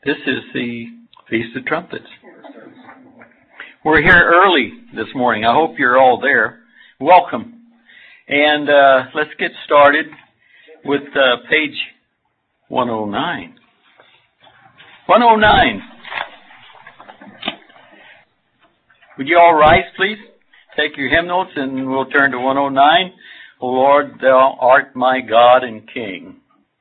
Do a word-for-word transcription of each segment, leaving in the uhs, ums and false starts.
This is the Feast of Trumpets. We're here early this morning. I hope you're all there. Welcome. And uh, let's get started with uh, page one oh nine. one oh nine. Would you all rise, please? Take your hymn notes and we'll turn to one oh nine. O Lord, thou art my God and King.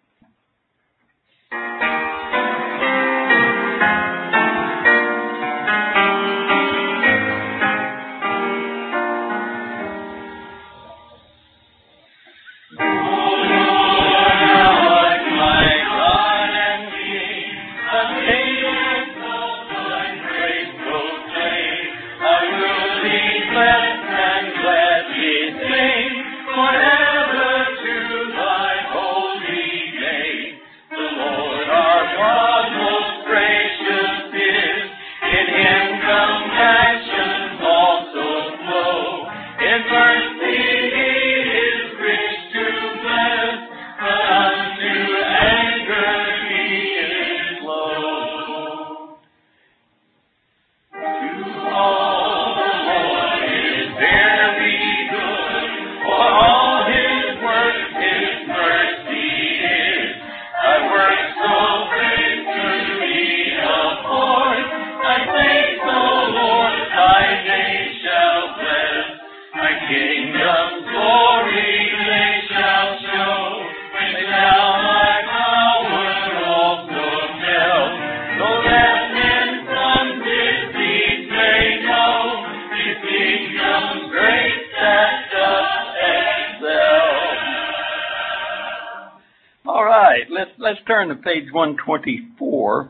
Let's turn to page one twenty-four.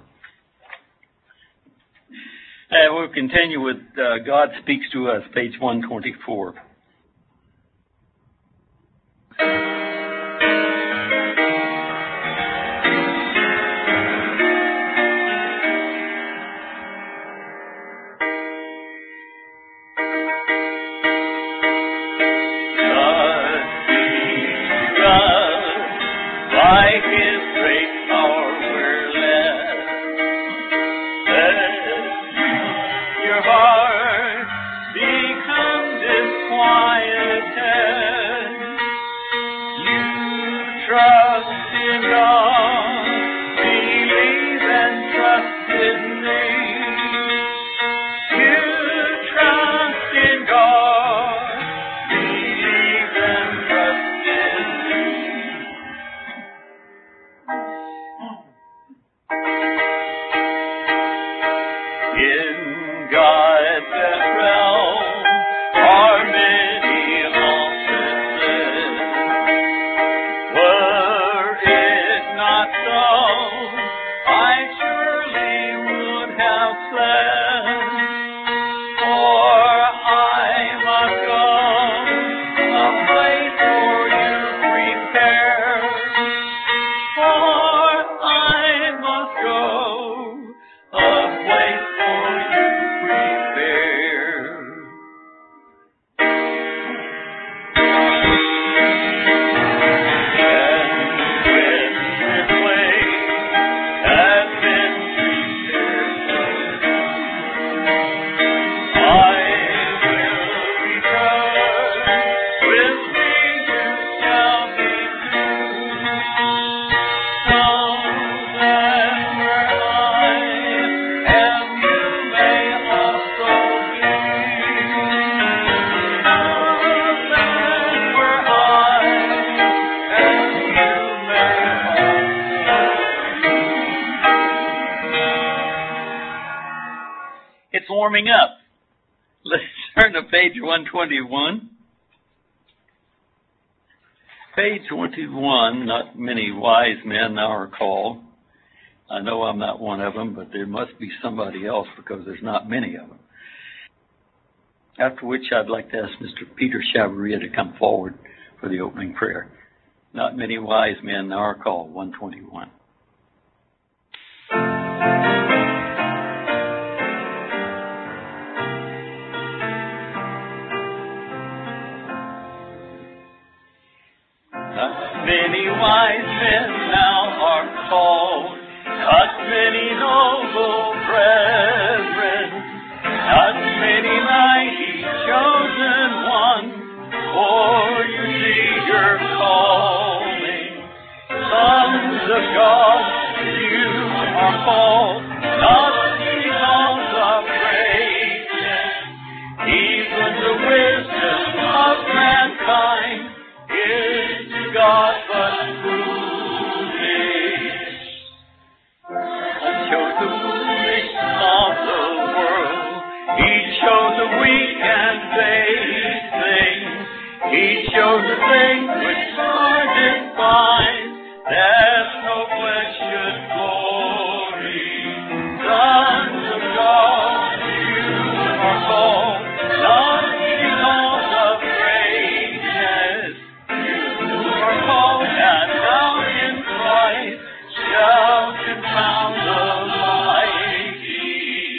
And we'll continue with uh, God Speaks to Us, page one twenty-four. Warming up. Let's turn to page one twenty-one. Page twenty-one, not many wise men now are called. I know I'm not one of them, but there must be somebody else because there's not many of them. After which I'd like to ask Mister Peter Chavaria to come forward for the opening prayer. Not many wise men now are called, one twenty-one. Many wise men now are called, not many know call, not because of greatness. Even the wisdom of mankind is to God but foolish. And shows the foolish of the world. He shows the weak and vain things. He shows the things which are despised, that no flesh should glory. Sons of God, you are called, not because of greatness. You are called, and now in Christ shall confound the mighty.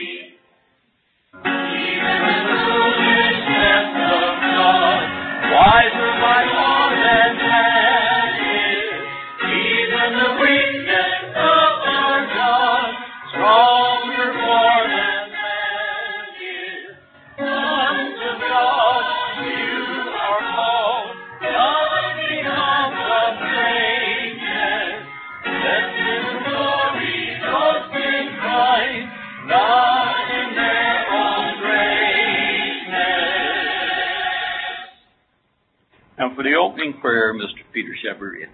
Even the foolishness of God, wiser by more than man is. Even the weakness of our God, stronger more than man is. Sons of God, you are called, not because of greatness. Blessed glory, boast in Christ, not in their own greatness. Now for the opening prayer, Mister Peter Shepard.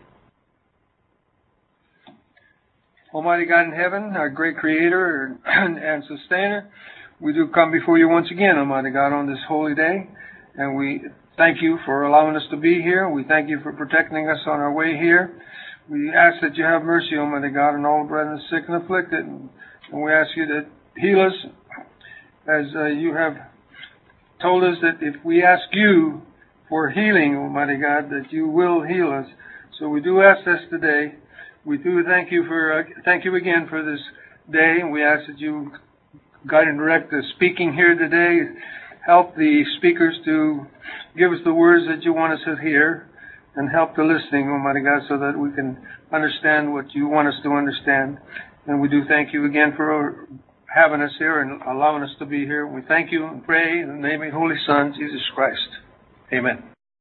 Almighty God in heaven, our great creator and, and sustainer, we do come before you once again, Almighty God, on this holy day. And we thank you for allowing us to be here. We thank you for protecting us on our way here. We ask that you have mercy, Almighty God, on all brethren sick and afflicted. And we ask you to heal us as uh, you have told us that if we ask you for healing, Almighty God, that you will heal us. So we do ask this today. We do thank you for, uh, thank you again for this day, and we ask that you guide and direct the speaking here today. Help the speakers to give us the words that you want us to hear, and help the listening, Almighty God, so that we can understand what you want us to understand. And we do thank you again for having us here and allowing us to be here. We thank you and pray in the name of your Holy Son, Jesus Christ. Amen.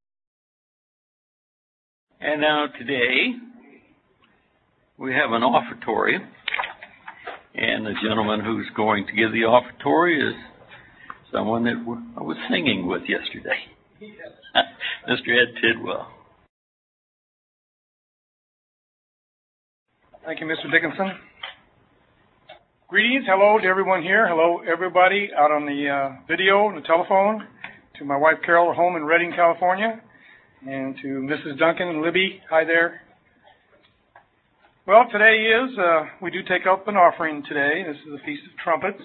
And now today, we have an offertory, and the gentleman who's going to give the offertory is someone that I was singing with yesterday, Mister Ed Tidwell. Thank you, Mister Dickinson. Greetings. Hello to everyone here. Hello, everybody out on the uh, video and the telephone. To my wife, Carol, at home in Redding, California. And to Missus Duncan and Libby. Hi there. Well, today is, uh, we do take up an offering today. This is the Feast of Trumpets.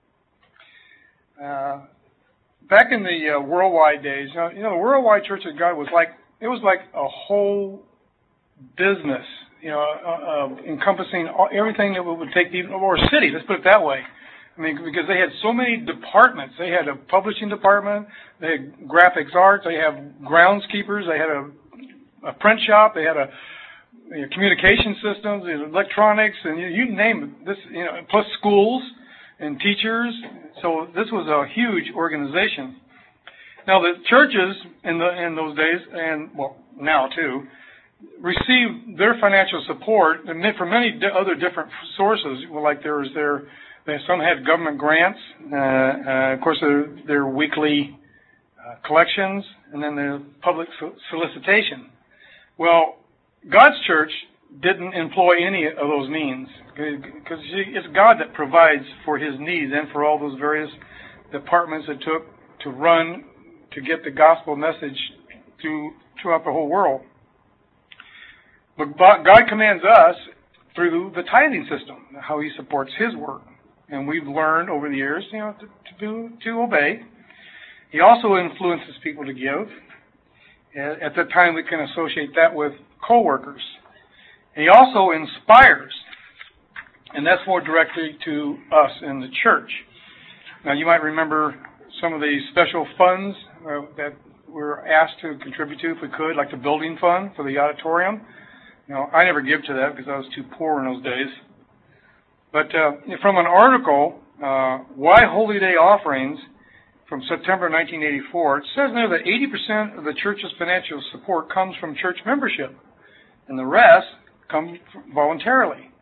Uh, back in the uh, worldwide days, you know, you know, the worldwide Church of God was like, it was like a whole business, you know, uh, uh, encompassing all, everything that would take the, or a city, let's put it that way. I mean, because they had so many departments. They had a publishing department, they had graphics arts, they had groundskeepers, they had a, a print shop, they had a you know, communication systems, electronics, and you, you name it. This, you know, plus schools and teachers. So this was a huge organization. Now the churches in the in those days, and well now too, received their financial support from many other different sources. Well, like there was their, some had government grants, uh, uh, of course their, their weekly uh, collections, and then the public solicitation. Well, God's church didn't employ any of those means, because it's God that provides for His needs and for all those various departments it took to run, to get the gospel message to throughout the whole world. But God commands us through the tithing system, how He supports His work. And we've learned over the years, you know, to, to do, to obey. He also influences people to give. At that time, we can associate that with co-workers. And He also inspires, and that's more directly to us in the church. Now, you might remember some of the special funds uh, that we're asked to contribute to, if we could, like the building fund for the auditorium. You know, I never give to that because I was too poor in those days. But uh, from an article, uh, Why Holy Day Offerings, from September nineteen eighty-four, it says there that eighty percent of the church's financial support comes from church membership, and the rest come voluntarily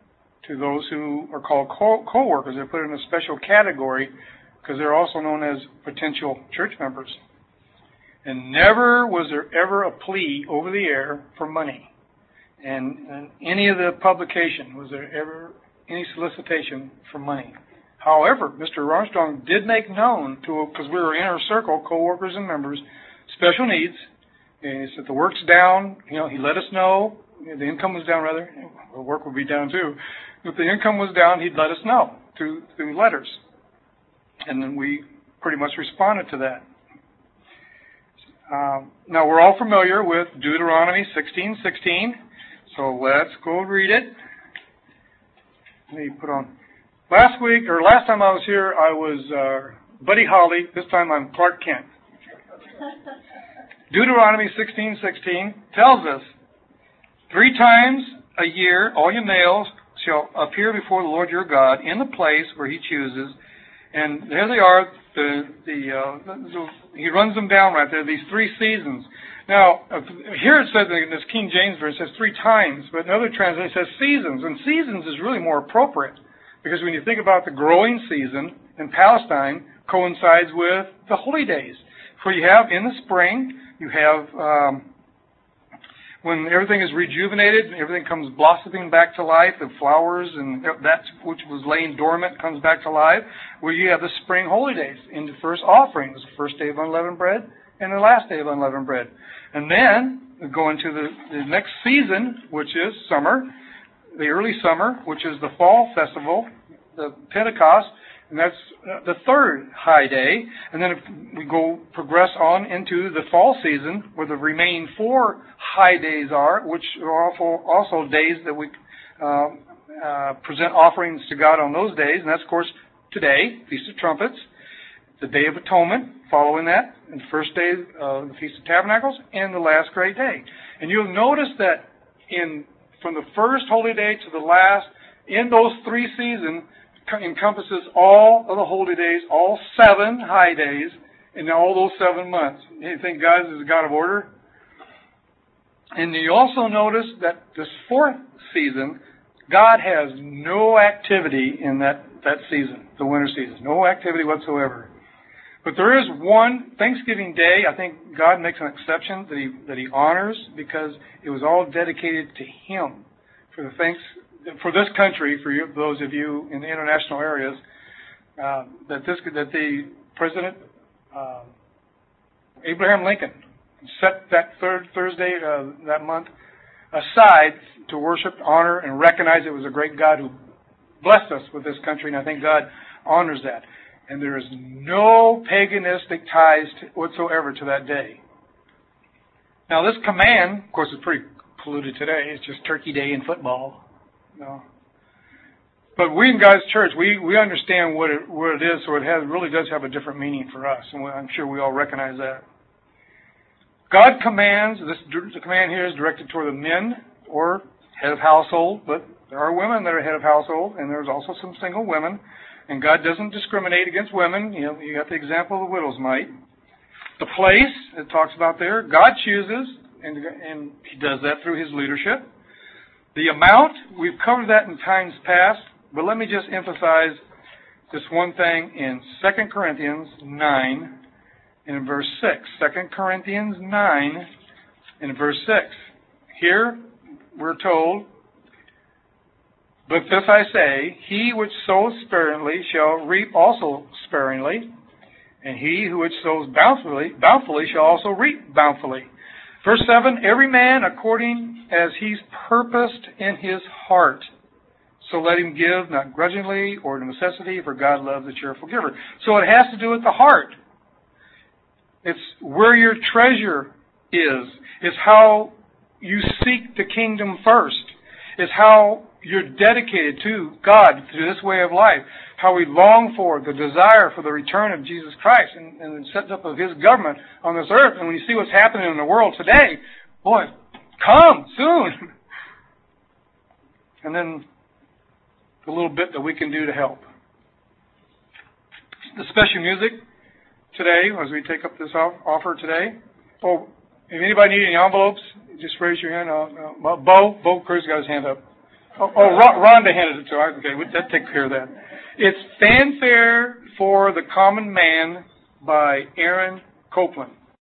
to those who are called co- co-workers. They're put in a special category because they're also known as potential church members. And never was there ever a plea over the air for money. And in any of the publication was there ever any solicitation for money. However, Mister Armstrong did make known to, because we were in our circle, co-workers and members, special needs. And he said the work's down. You know, he let us know. The income was down, rather. The work would be down too. If the income was down, he'd let us know through through letters. And then we pretty much responded to that. Um, now, we're all familiar with Deuteronomy sixteen sixteen, so let's go read it. Let me put on. Last week, or last time I was here, I was uh, Buddy Holly. This time I'm Clark Kent. Deuteronomy sixteen sixteen tells us, three times a year all your males shall appear before the Lord your God in the place where He chooses. And there they are. The the uh, he runs them down right there. These three seasons. Now uh, here it says in this King James verse, it says three times, but in other translations it says seasons. And seasons is really more appropriate because when you think about the growing season in Palestine, coincides with the holy days. For you have in the spring, you have um, when everything is rejuvenated, everything comes blossoming back to life, the flowers and that which was laying dormant comes back to life, where you have the spring holy days in the first offering, the first day of unleavened bread and the last day of unleavened bread. And then we go into the, the next season, which is summer, the early summer, which is the fall festival, the Pentecost, and that's the third high day. And then if we go progress on into the fall season, where the remaining four high days are, which are also, also days that we uh, uh, present offerings to God on those days. And that's, of course, today, Feast of Trumpets, the Day of Atonement, following that, and the first day of the Feast of Tabernacles, and the last great day. And you'll notice that in from the first holy day to the last, in those three seasons, encompasses all of the holy days, all seven high days, in all those seven months. You think God is a God of order? And you also notice that this fourth season, God has no activity in that, that season, the winter season. No activity whatsoever. But there is one Thanksgiving Day, I think God makes an exception that he, that he honors because it was all dedicated to Him for the thanks for this country, for you, those of you in the international areas, uh, that this that the President uh, Abraham Lincoln set that third Thursday uh, that month aside to worship, honor, and recognize it was a great God who blessed us with this country, and I think God honors that. And there is no paganistic ties to, whatsoever to that day. Now, this command, of course, is pretty polluted today. It's just Turkey Day and football. No. But we in God's church, we, we understand what it, what it is, so it has, really does have a different meaning for us, and I'm sure we all recognize that. God commands, this the command here is directed toward the men or head of household, but there are women that are head of household, and there's also some single women, and God doesn't discriminate against women. You know, you got the example of the widow's mite. The place, it talks about there, God chooses, and, and He does that through His leadership. The amount, we've covered that in times past, but let me just emphasize this one thing in Second Corinthians nine in verse six. Second Corinthians nine in verse six. Here we're told, but this I say, he which sows sparingly shall reap also sparingly, and he who which sows bountifully, bountifully shall also reap bountifully. Verse seven, every man according as he's purposed in his heart. So let him give, not grudgingly or to necessity, for God loves a cheerful giver. So it has to do with the heart. It's where your treasure is. It's how you seek the kingdom first. It's how you're dedicated to God through this way of life. How we long for the desire for the return of Jesus Christ and, and the set up of His government on this earth. And when you see what's happening in the world today, boy, come soon. And then the little bit that we can do to help. The special music today, as we take up this offer today. Oh, if anybody need any envelopes, just raise your hand. Uh, uh, Bo, Bo Cruz got his hand up. Oh, oh Rhonda handed it to us. Okay, that takes care of that. It's Fanfare for the Common Man by Aaron Copland.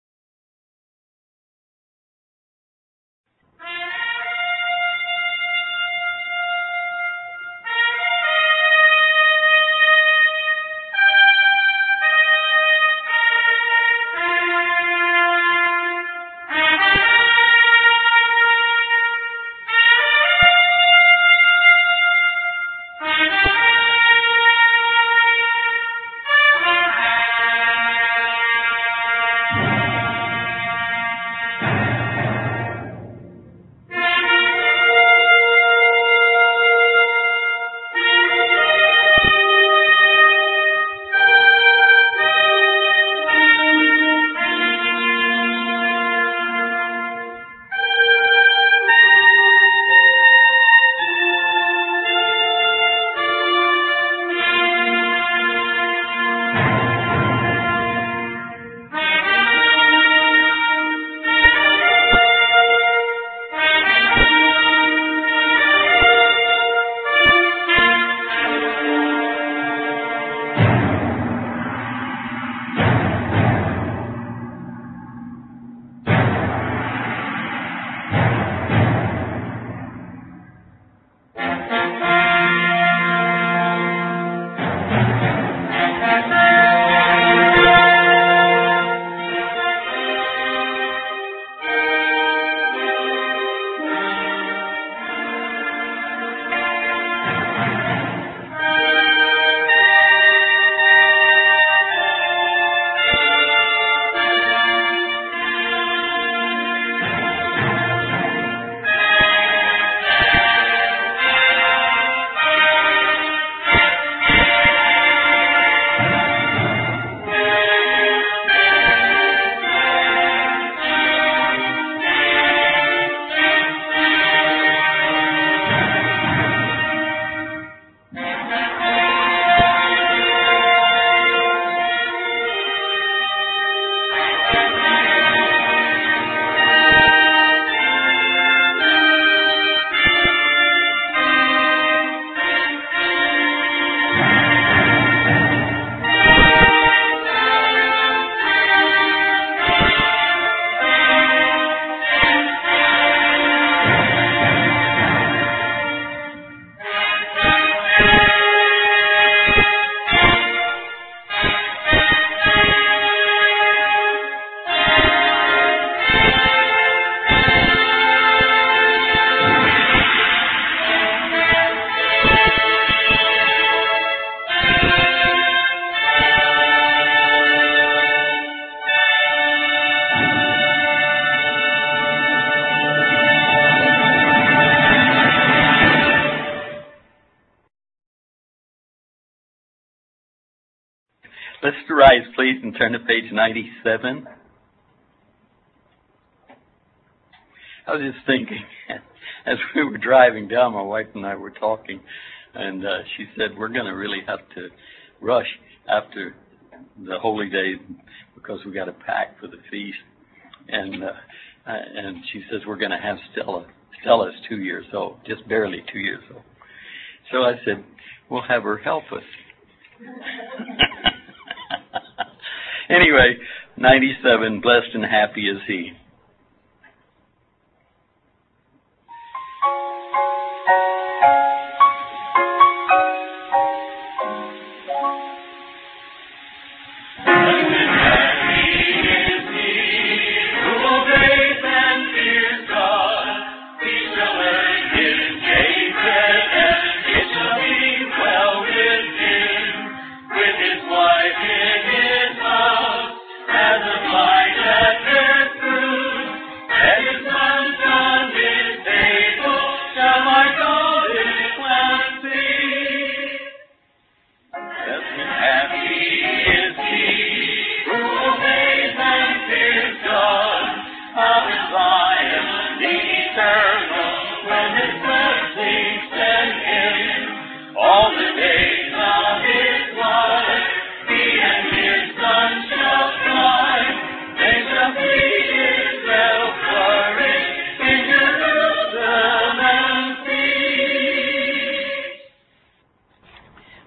Let's rise, please, and turn to page ninety-seven. I was just thinking, as we were driving down, my wife and I were talking, and uh, she said, we're going to really have to rush after the holy day because we got to pack for the feast. And uh, and she says, we're going to have Stella. Stella's two years old, just barely two years old. So I said, we'll have her help us. Anyway, ninety-seven, blessed and happy is he. Light that burns through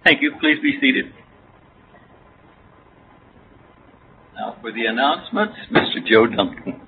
Thank you. Please be seated. Now for the announcements, Mister Joe Duncan.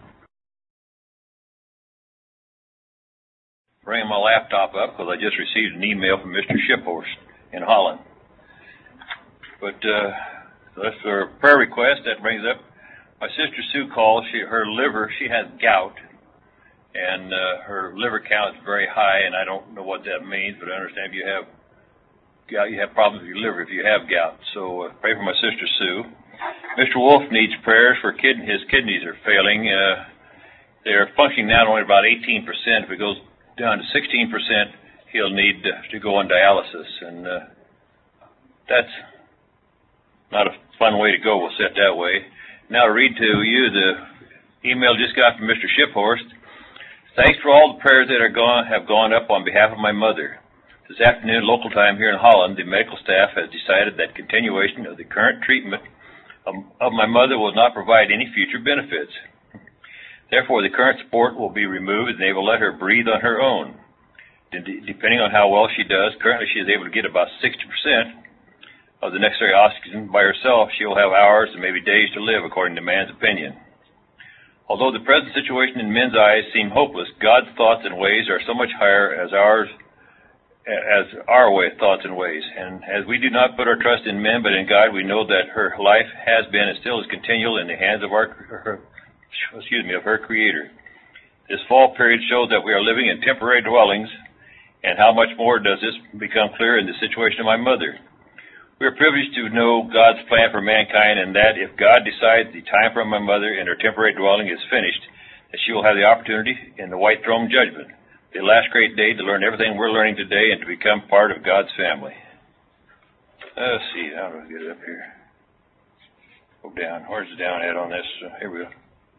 Bringing my laptop up because I just received an email from Mister Shiphorst in Holland. But uh, that's our prayer request. That brings up my sister Sue called. She her liver. She has gout, and uh, her liver count is very high. And I don't know what that means, but I understand if you have gout, you have problems with your liver if you have gout. So uh, pray for my sister Sue. Mister Wolf needs prayers for kid. His kidneys are failing. Uh, they're functioning now at only about eighteen percent. If it goes down to sixteen percent, he'll need to, to go on dialysis, and uh, that's not a fun way to go. We'll set that way. Now to read to you the email just got from Mister Shiphorst. Thanks for all the prayers that are gone have gone up on behalf of my mother. This afternoon, local time here in Holland, the medical staff has decided that continuation of the current treatment of, of my mother will not provide any future benefits. Therefore, the current support will be removed and they will let her breathe on her own. D- depending on how well she does, currently she is able to get about sixty percent of the necessary oxygen by herself. She will have hours and maybe days to live, according to man's opinion. Although the present situation in men's eyes seem hopeless, God's thoughts and ways are so much higher as ours, as our way, thoughts and ways. And as we do not put our trust in men but in God, we know that her life has been and still is continual in the hands of our her, excuse me, of her Creator. This fall period shows that we are living in temporary dwellings, and how much more does this become clear in the situation of my mother. We are privileged to know God's plan for mankind, and that if God decides the time for my mother in her temporary dwelling is finished, that she will have the opportunity in the white throne judgment, the last great day, to learn everything we're learning today and to become part of God's family. Let's see, how do I get it up here? Go down. Where's the down at on this? Uh, here we go.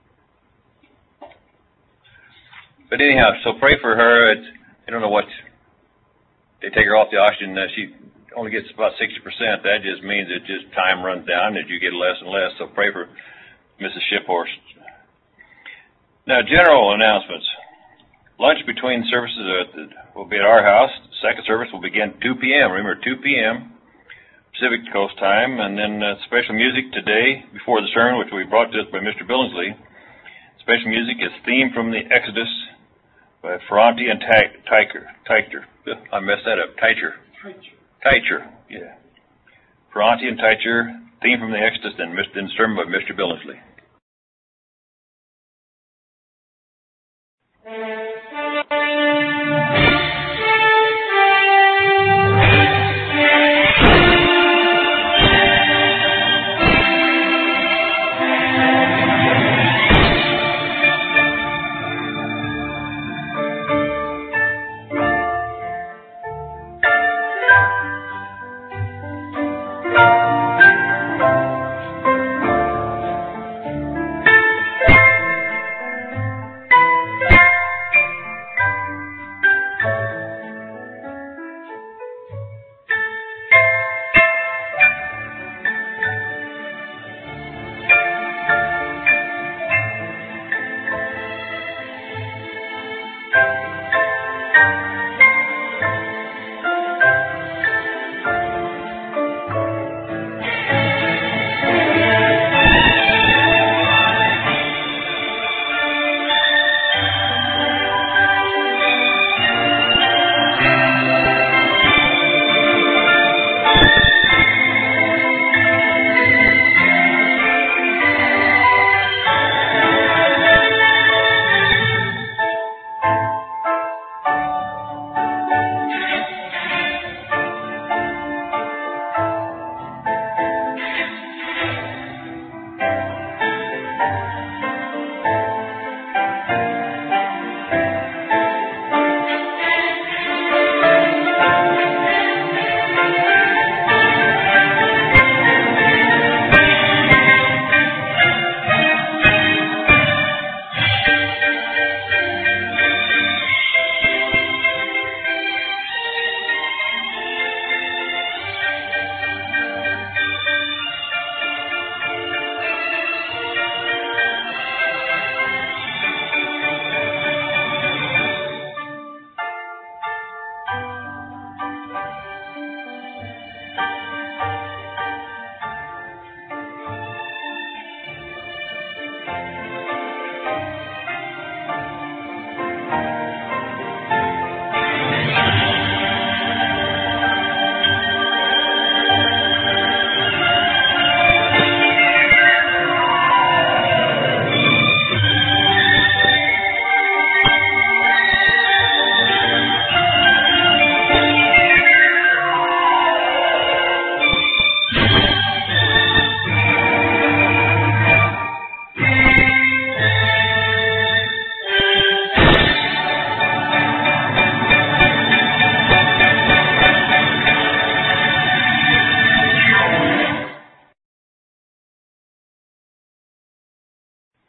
But anyhow, so pray for her. It's, I don't know what, they take her off the oxygen. Uh, she only gets about sixty percent. That just means that just time runs down and you get less and less. So pray for Missus Shiphorst. Now, general announcements. Lunch between services at the, will be at our house. The second service will begin at two p.m. Remember, two p.m. Pacific Coast time. And then uh, special music today before the sermon, which will be brought to us by Mister Billingsley. Special music is Theme from the Exodus by Ferranti and Teicher. Teicher. I messed that up. Teicher. Teicher. Yeah. Ferranti and Teicher, Theme from the Exodus, and then sermon by Mister Billingsley.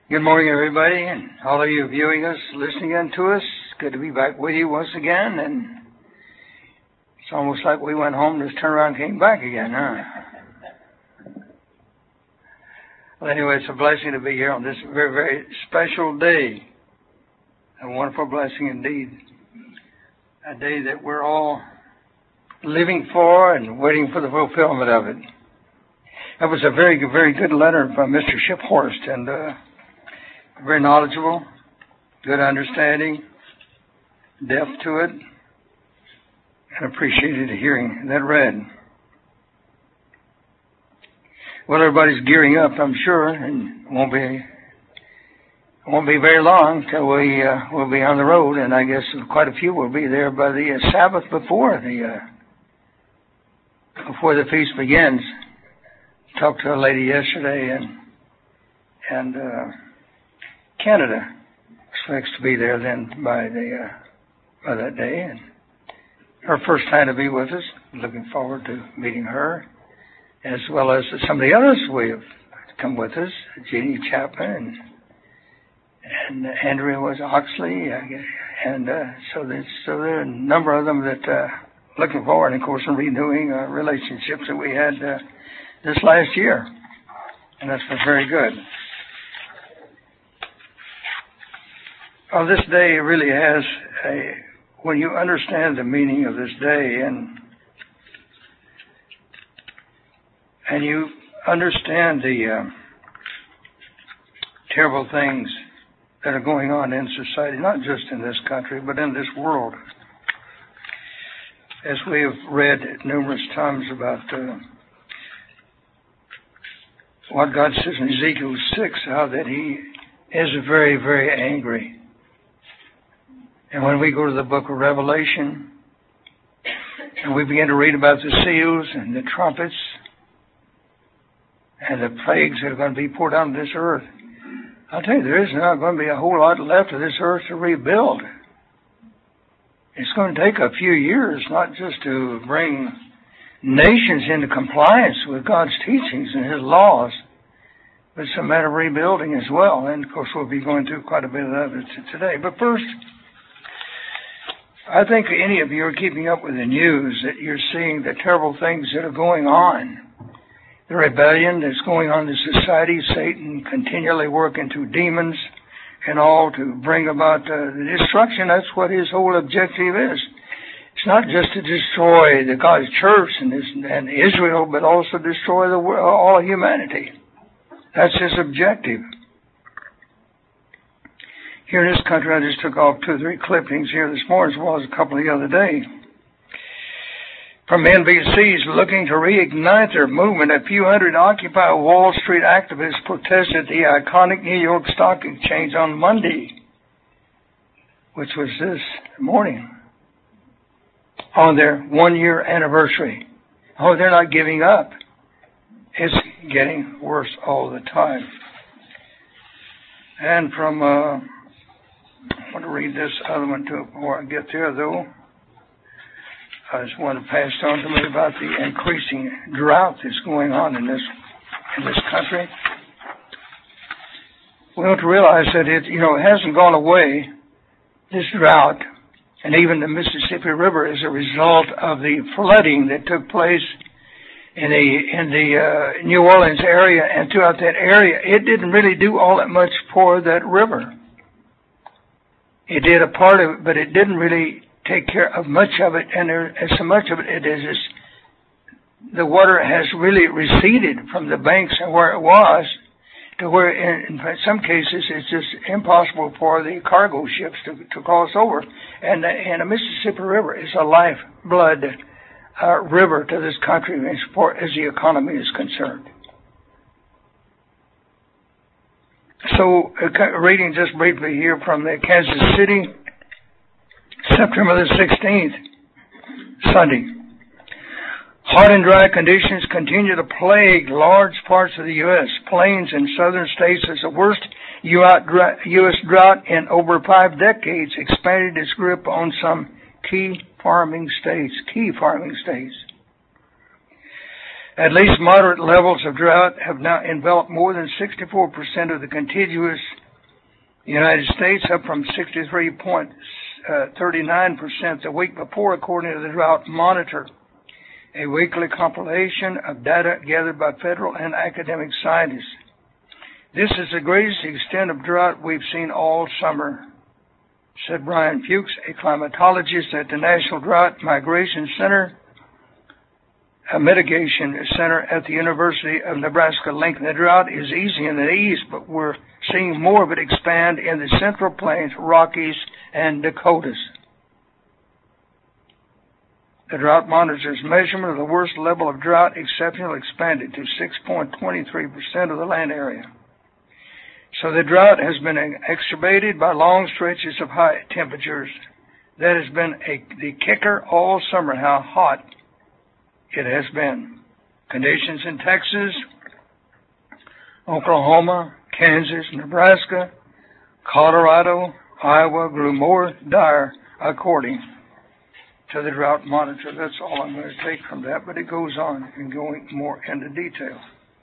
Good morning, everybody, and all of you viewing us, listening in to us. Good to be back with you once again, and it's almost like we went home, just turned around and came back again, huh? Well, anyway, it's a blessing to be here on this very, very special day. A wonderful blessing indeed. A day that we're all living for and waiting for the fulfillment of it. That was a very, very good letter from Mister Shiphorst, and uh, very knowledgeable, good understanding, depth to it, and appreciated hearing that read. Well, everybody's gearing up, I'm sure, and it won't be won't be very long till we uh, will be on the road, and I guess quite a few will be there by the uh, Sabbath before the uh, before the feast begins. Talked to a lady yesterday, and and. Uh, Canada expects to be there then by the uh, by that day, and her first time to be with us. Looking forward to meeting her, as well as some of the others we have come with us, Jeannie Chapman and and Andrea was Oxley, I guess, and uh, so there's so there are a number of them that uh, looking forward, and of course, in renewing uh, relationships that we had uh, this last year, and that's been very good. Well, this day really has a, when you understand the meaning of this day and and you understand the uh, terrible things that are going on in society, not just in this country, but in this world. As we have read numerous times about uh, what God says in Ezekiel six, how that He is very, very angry. And when we go to the book of Revelation, and we begin to read about the seals and the trumpets and the plagues that are going to be poured out on this earth, I'll tell you, there is not going to be a whole lot left of this earth to rebuild. It's going to take a few years, not just to bring nations into compliance with God's teachings and His laws, but it's a matter of rebuilding as well. And, of course, we'll be going through quite a bit of that today. But first, I think any of you are keeping up with the news, that you're seeing the terrible things that are going on. The rebellion that's going on in society, Satan continually working through demons and all to bring about uh, the destruction. That's what his whole objective is. It's not just to destroy the God's church and, his, and Israel, but also destroy the all humanity. That's his objective. Here in this country, I just took off two or three clippings here this morning, as well as a couple the other day. From N B C's looking to reignite their movement, a few hundred Occupy Wall Street activists protested the iconic New York Stock Exchange on Monday, which was this morning, on their one-year anniversary. Oh, they're not giving up. It's getting worse all the time. And from... Uh, I want to read this other one too before I get there, though. I just want to pass on to me about the increasing drought that's going on in this in this country. We have to realize that it, you know, it hasn't gone away. This drought, and even the Mississippi River, is a result of the flooding that took place in the in the uh, New Orleans area and throughout that area. It didn't really do all that much for that river. It did a part of it, but it didn't really take care of much of it, and there, and so much of it, it is just, the water has really receded from the banks and where it was to where, in, in some cases, it's just impossible for the cargo ships to, to cross over. And, and the Mississippi River is a lifeblood uh, river to this country as far as the economy is concerned. So, uh, reading just briefly here from the Kansas City, September the sixteenth, Sunday. Hot and dry conditions continue to plague large parts of the U S Plains and southern states as the worst U S drought in over five decades expanded its grip on some key farming states, key farming states. At least moderate levels of drought have now enveloped more than sixty-four percent of the contiguous The United States up from sixty-three point three nine percent the week before, according to the Drought Monitor, a weekly compilation of data gathered by federal and academic scientists. This is the greatest extent of drought we've seen all summer, said Brian Fuchs, a climatologist at the National Drought Migration Center, a mitigation center at the University of Nebraska Lincoln. The drought is easy in the east, but we're seeing more of it expand in the Central Plains, Rockies, and Dakotas. The Drought Monitor's measurement of the worst level of drought exceptional expanded to six point two three percent of the land area. So the drought has been exacerbated by long stretches of high temperatures. That has been a, the kicker all summer, how hot it has been. Conditions in Texas, Oklahoma, Kansas, Nebraska, Colorado, Iowa grew more dire according to the Drought Monitor. That's all I'm going to take from that, but it goes on and going more into detail.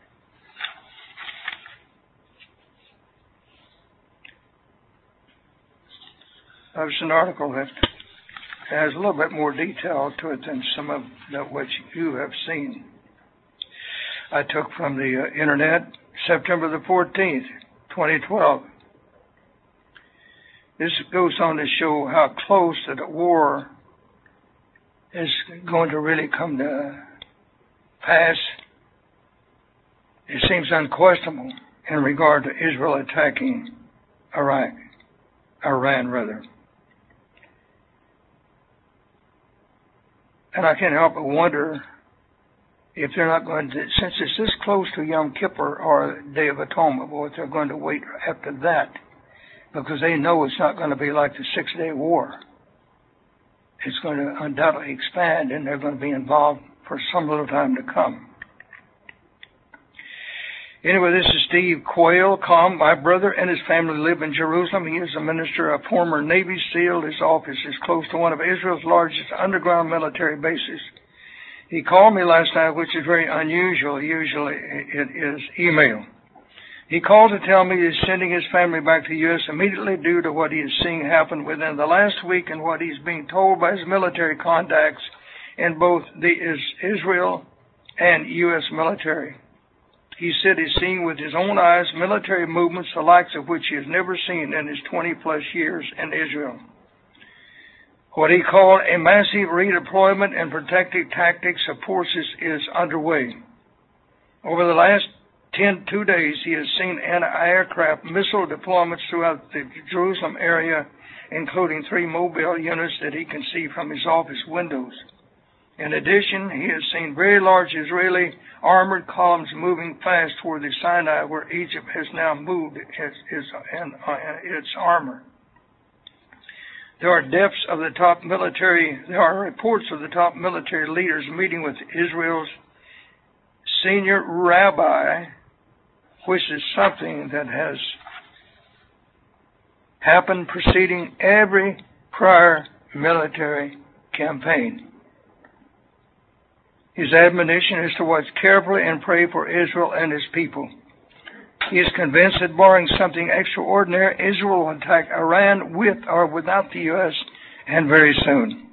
There's an article that has a little bit more detail to it than some of that which you have seen. I took from the uh, internet, September the fourteenth, twenty twelve. This goes on to show how close that the war is going to really come to pass. It seems unquestionable in regard to Israel attacking Iraq, Iran rather. And I can't help but wonder if they're not going to, since it's this close to Yom Kippur or Day of Atonement, what they're going to wait after that, because they know it's not going to be like the Six-Day War. It's going to undoubtedly expand, and they're going to be involved for some little time to come. Anyway, this is Steve Quayle. Com. My brother and his family live in Jerusalem. He is a minister, a former Navy SEAL. His office is close to one of Israel's largest underground military bases. He called me last night, which is very unusual. Usually it is email. He called to tell me he's sending his family back to the U S immediately due to what he is seeing happen within the last week and what he's being told by his military contacts in both the Israel and U S military. He said he's seeing with his own eyes military movements the likes of which he has never seen in his twenty-plus years in Israel. What he called a massive redeployment and protective tactics of forces is underway. Over the last ten, two days, he has seen anti-aircraft missile deployments throughout the Jerusalem area, including three mobile units that he can see from his office windows. In addition, he has seen very large Israeli armored columns moving fast toward the Sinai, where Egypt has now moved its, its, its armor. There are depths of the top military, there are reports of the top military leaders meeting with Israel's senior rabbi, which is something that has happened preceding every prior military campaign. His admonition is to watch carefully and pray for Israel and his people. He is convinced that barring something extraordinary, Israel will attack Iran with or without the U S, and very soon.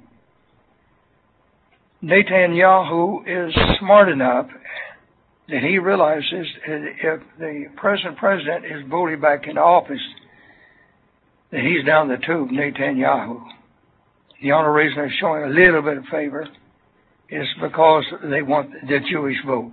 Netanyahu is smart enough that he realizes that if the present president is voted back into office, that he's down the tube, Netanyahu. The only reason they're showing a little bit of favor is because they want the Jewish vote.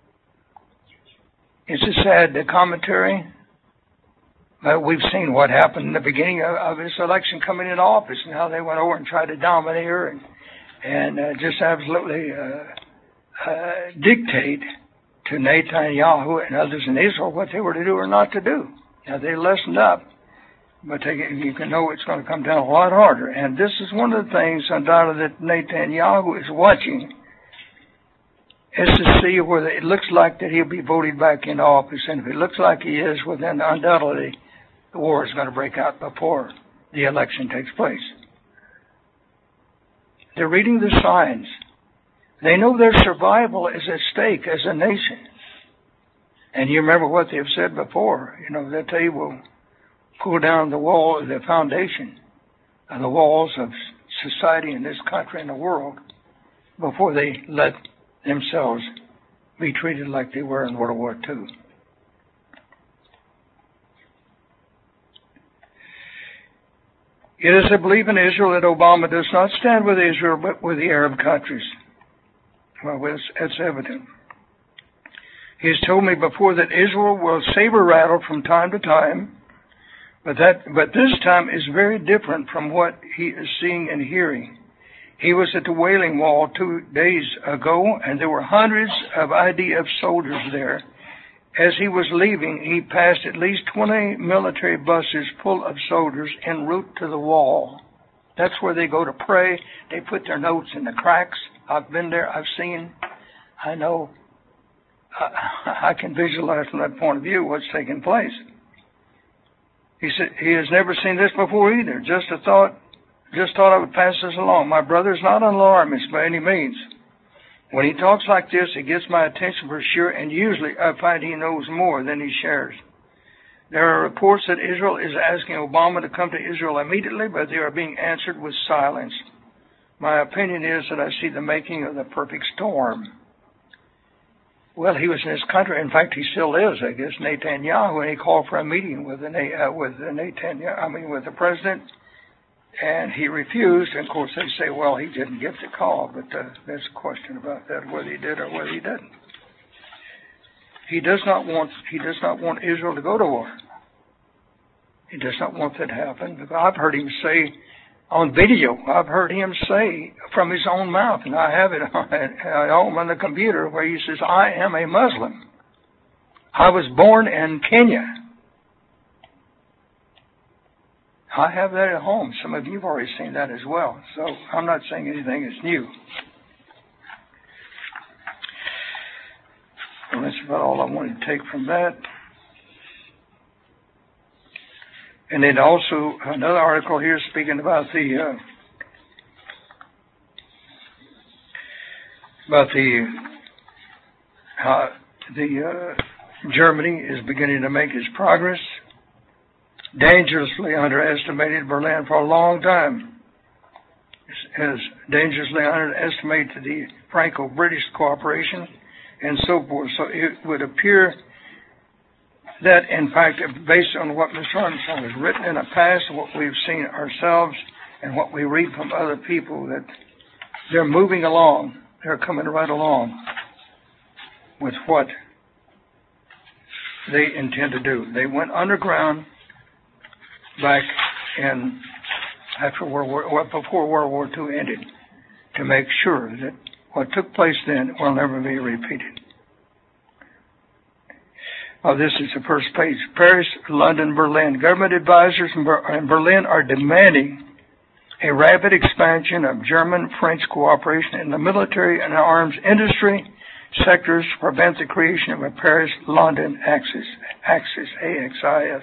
It's a sad commentary, but we've seen what happened in the beginning of, of his election coming into office and how they went over and tried to domineer and, and uh, just absolutely uh, uh, dictate to Netanyahu and others in Israel what they were to do or not to do. Now, they lessened up, but they, you can know it's going to come down a lot harder. And this is one of the things, undoubtedly, that Netanyahu is watching, is to see whether it looks like that he'll be voted back into office. And if it looks like he is, well, then undoubtedly the war is going to break out before the election takes place. They're reading the signs. They know their survival is at stake as a nation. And you remember what they've said before. You know, that they will pull down the wall, the foundation of the walls of society in this country and the world before they let themselves be treated like they were in World War Two. It is a belief in Israel that Obama does not stand with Israel but with the Arab countries. Well, it's, it's evident. He has told me before that Israel will saber rattle from time to time, but that but this time is very different from what he is seeing and hearing. He was at the Wailing Wall two days ago, and there were hundreds of I D F soldiers there. As he was leaving, he passed at least twenty military buses full of soldiers en route to the wall. That's where they go to pray. They put their notes in the cracks. I've been there. I've seen. I know. I, I can visualize from that point of view what's taking place. He said he has never seen this before either. Just a thought. Just thought I would pass this along. My brother's not an alarmist by any means. When he talks like this, it gets my attention for sure, and usually I find he knows more than he shares. There are reports that Israel is asking Obama to come to Israel immediately, but they are being answered with silence. My opinion is that I see the making of the perfect storm. Well, he was in his country. In fact, he still is, I guess, Netanyahu, and he called for a meeting with the, uh, with the Netanyahu, I mean, with the president. And he refused, and of course they say, well, he didn't get the call, but uh, there's a question about that, whether he did or whether he didn't. He does not want he does not want Israel to go to war. He does not want that to happen. I've heard him say on video, I've heard him say from his own mouth, and I have it on, at home on the computer, where he says, I am a Muslim. I was born in Kenya. I have that at home. Some of you have already seen that as well. So I'm not saying anything is new. And that's about all I wanted to take from that. And then also another article here speaking about the uh, about the how the uh, Germany is beginning to make its progress. Dangerously underestimated Berlin for a long time. Has dangerously underestimated the Franco-British cooperation and so forth. So it would appear that, in fact, based on what Mister Armstrong has written in the past, what we've seen ourselves, and what we read from other people, that they're moving along. They're coming right along with what they intend to do. They went underground back in after World War, well, before World War Two ended, to make sure that what took place then will never be repeated. Oh, this is the first page. Paris, London, Berlin. Government advisors in Berlin are demanding a rapid expansion of German-French cooperation in the military and arms industry sectors to prevent the creation of a Paris-London axis, axis, A X I S.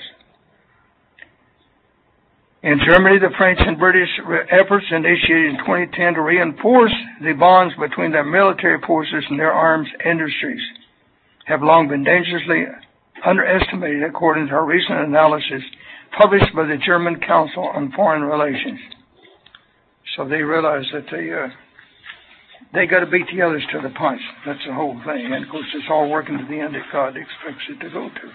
In Germany, the French and British efforts initiated in twenty ten to reinforce the bonds between their military forces and their arms industries have long been dangerously underestimated, according to a recent analysis published by the German Council on Foreign Relations. So they realize that they uh, they got to beat the others to the punch. That's the whole thing. And of course, it's all working to the end that God expects it to go to.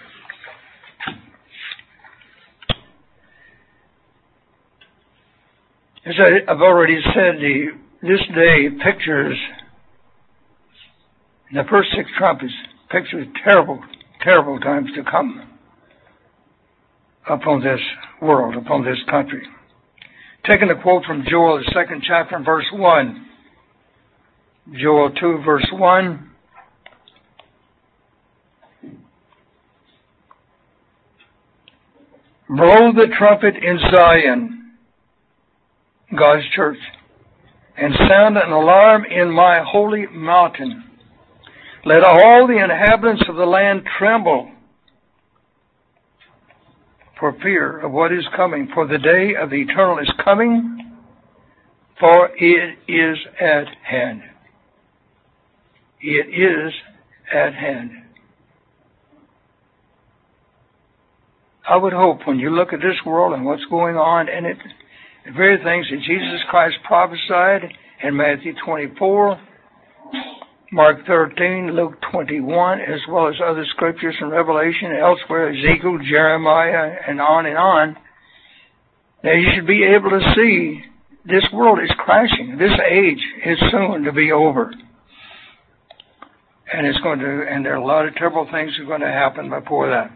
As I, I've already said, the, this day pictures, the first six trumpets, pictures terrible, terrible times to come upon this world, upon this country. Taking a quote from Joel, the second chapter, and verse one. Joel two, verse one. Blow the trumpet in Zion, God's church, and sound an alarm in my holy mountain. Let all the inhabitants of the land tremble for fear of what is coming. For the day of the eternal is coming, for it is at hand. It is at hand. I would hope when you look at this world and what's going on in it, the very things that Jesus Christ prophesied in Matthew twenty-four, Mark thirteen, Luke twenty-one, as well as other scriptures in Revelation, elsewhere, Ezekiel, Jeremiah, and on and on, that you should be able to see this world is crashing. This age is soon to be over. And it's going to, and there are a lot of terrible things that are going to happen before that.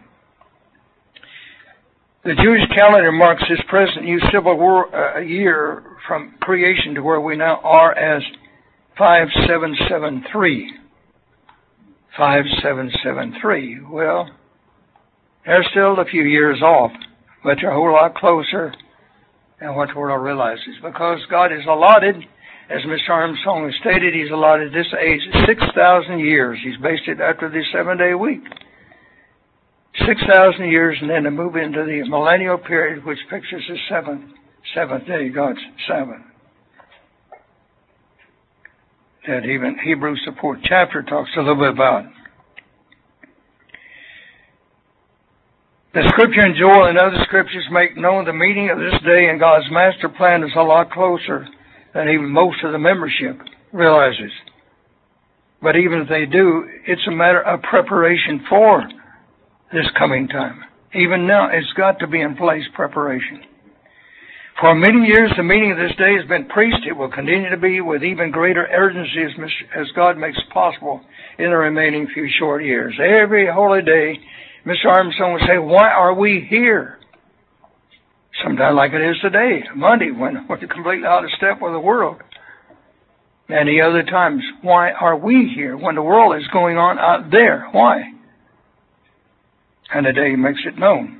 The Jewish calendar marks this present new civil war uh, year from creation to where we now are as five seven seven three. five seven seven three. Well, they're still a few years off, but they're a whole lot closer than what the world realizes, because God has allotted, as Mister Armstrong has stated, He's allotted this age six thousand years. He's based it after the seven-day week. six thousand years, and then to move into the millennial period, which pictures the seventh, seventh day, God's Sabbath. That even Hebrews, the fourth chapter, talks a little bit about. The scripture in Joel and other scriptures make known the meaning of this day, and God's master plan is a lot closer than even most of the membership realizes. But even if they do, it's a matter of preparation for this coming time. Even now, it's got to be in place, preparation. For many years, the meaning of this day has been preached. It will continue to be with even greater urgency as, as God makes possible in the remaining few short years. Every holy day, Mister Armstrong would say, why are we here? Sometimes like it is today, Monday, when we're completely out of step with the world. Many other times, why are we here when the world is going on out there? Why? And the day makes it known.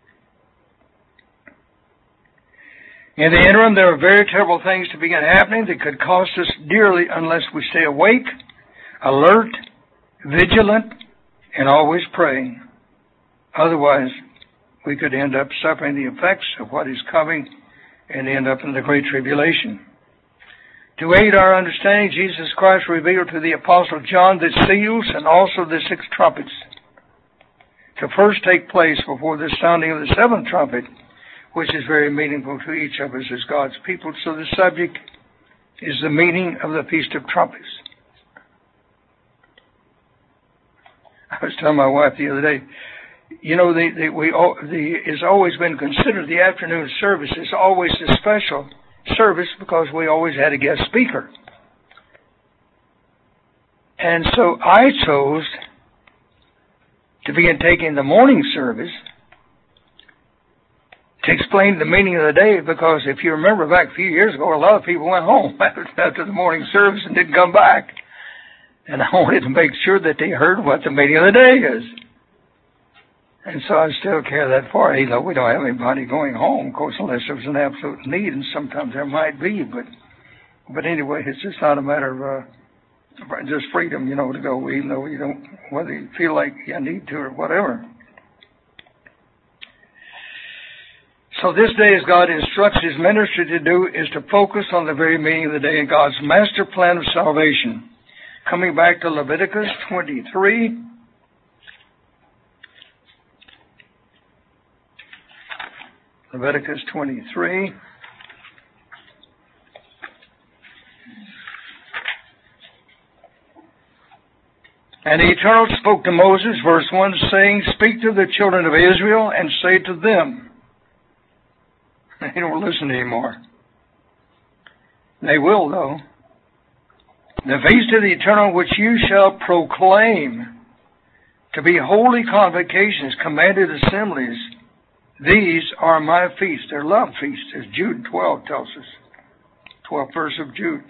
In the interim, there are very terrible things to begin happening that could cost us dearly unless we stay awake, alert, vigilant, and always praying. Otherwise, we could end up suffering the effects of what is coming and end up in the Great Tribulation. To aid our understanding, Jesus Christ revealed to the Apostle John the seals and also the six trumpets to first take place before the sounding of the seventh trumpet, which is very meaningful to each of us as God's people. So the subject is the meaning of the Feast of Trumpets. I was telling my wife the other day, you know, the, the, we, the, it's always been considered the afternoon service is always a special service because we always had a guest speaker. And so I chose to begin taking the morning service to explain the meaning of the day, because if you remember back a few years ago, a lot of people went home after the morning service and didn't come back. And I wanted to make sure that they heard what the meaning of the day is. And so I still carry that forward, even though we don't have anybody going home, of course, unless there's an absolute need, and sometimes there might be. But but anyway, it's just not a matter of uh, just freedom, you know, to go, even though you don't, whether you feel like you need to or whatever. So this day, as God instructs His ministry to do, is to focus on the very meaning of the day and God's master plan of salvation. Coming back to Leviticus twenty-three. Leviticus twenty-three. And the Eternal spoke to Moses, verse one, saying, speak to the children of Israel and say to them. They don't listen anymore. They will, though. The feast of the Eternal, which you shall proclaim to be holy convocations, commanded assemblies, these are my feasts. They're love feasts, as Jude twelve tells us. twelfth verse of Jude.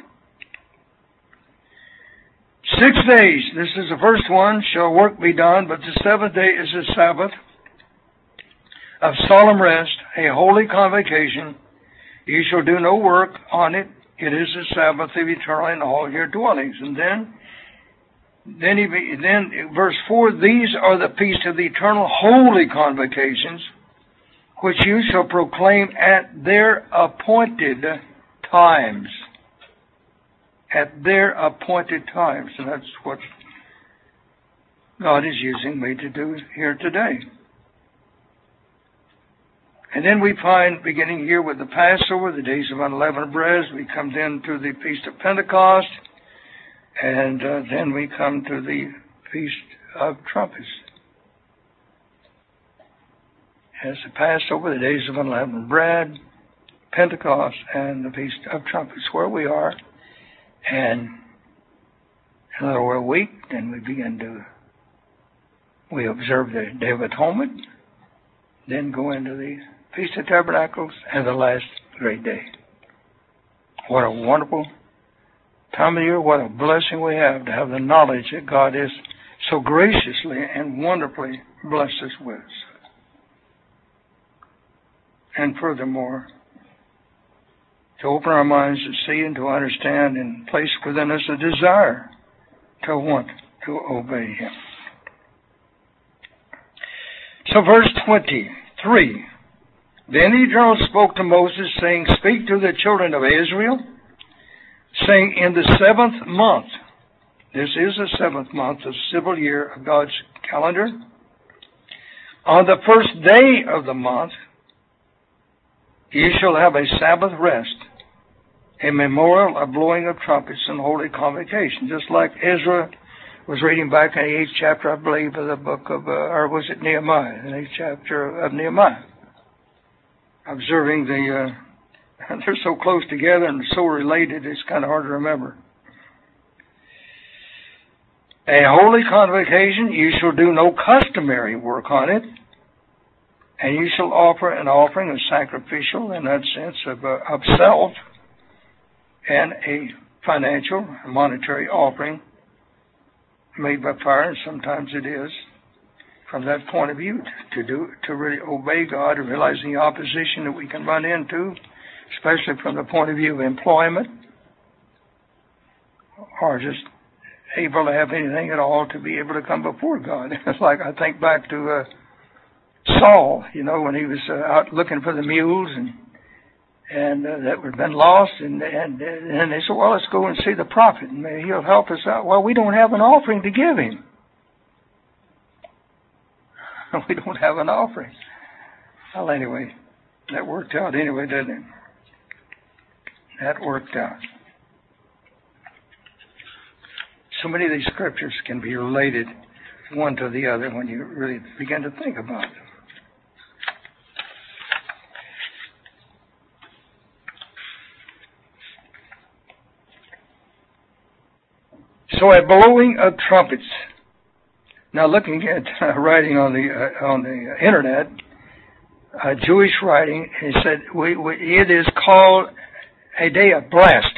Six days, this is the first one, shall work be done, but the seventh day is a Sabbath of solemn rest, a holy convocation. You shall do no work on it. It is the Sabbath of eternal in all your dwellings. And then, then, he, then verse four, these are the feasts of the eternal holy convocations, which you shall proclaim at their appointed times. At their appointed times. And that's what God is using me to do here today. And then we find, beginning here with the Passover, the days of unleavened bread, we come then to the Feast of Pentecost, and uh, then we come to the Feast of Trumpets. As the Passover, the days of unleavened bread, Pentecost, and the Feast of Trumpets, where we are. And another week, then we begin to, we observe the Day of Atonement, then go into the Feast of Tabernacles, and the last great day. What a wonderful time of year, what a blessing we have to have the knowledge that God has so graciously and wonderfully blessed us with. And furthermore, to open our minds to see and to understand and place within us a desire to want to obey Him. So verse twenty-three, Then the Eternal spoke to Moses, saying, Speak to the children of Israel, saying, In the seventh month, this is the seventh month of the civil year of God's calendar, on the first day of the month, ye shall have a Sabbath rest, a memorial of blowing of trumpets and holy convocation. Just like Ezra was reading back in the eighth chapter, I believe, of the book of, uh, or was it Nehemiah, the eighth chapter of Nehemiah. Observing the, uh, they're so close together and so related, it's kind of hard to remember. A holy convocation, you shall do no customary work on it, and you shall offer an offering of sacrificial, in that sense, of, uh, of self, and a financial, monetary offering made by fire, and sometimes it is, from that point of view, to do, to really obey God and realizing the opposition that we can run into, especially from the point of view of employment, or just able to have anything at all to be able to come before God. It's like I think back to uh, Saul, you know, when he was uh, out looking for the mules and and uh, that had been lost, and, and and they said, well, let's go and see the prophet, and maybe he'll help us out. Well, we don't have an offering to give him. We don't have an offering. Well, anyway, that worked out anyway, didn't it? That worked out. So many of these scriptures can be related one to the other when you really begin to think about them. So a blowing of trumpets. Now, looking at uh, writing on the uh, on the internet, uh, Jewish writing, it said we, we, it is called a day of blast.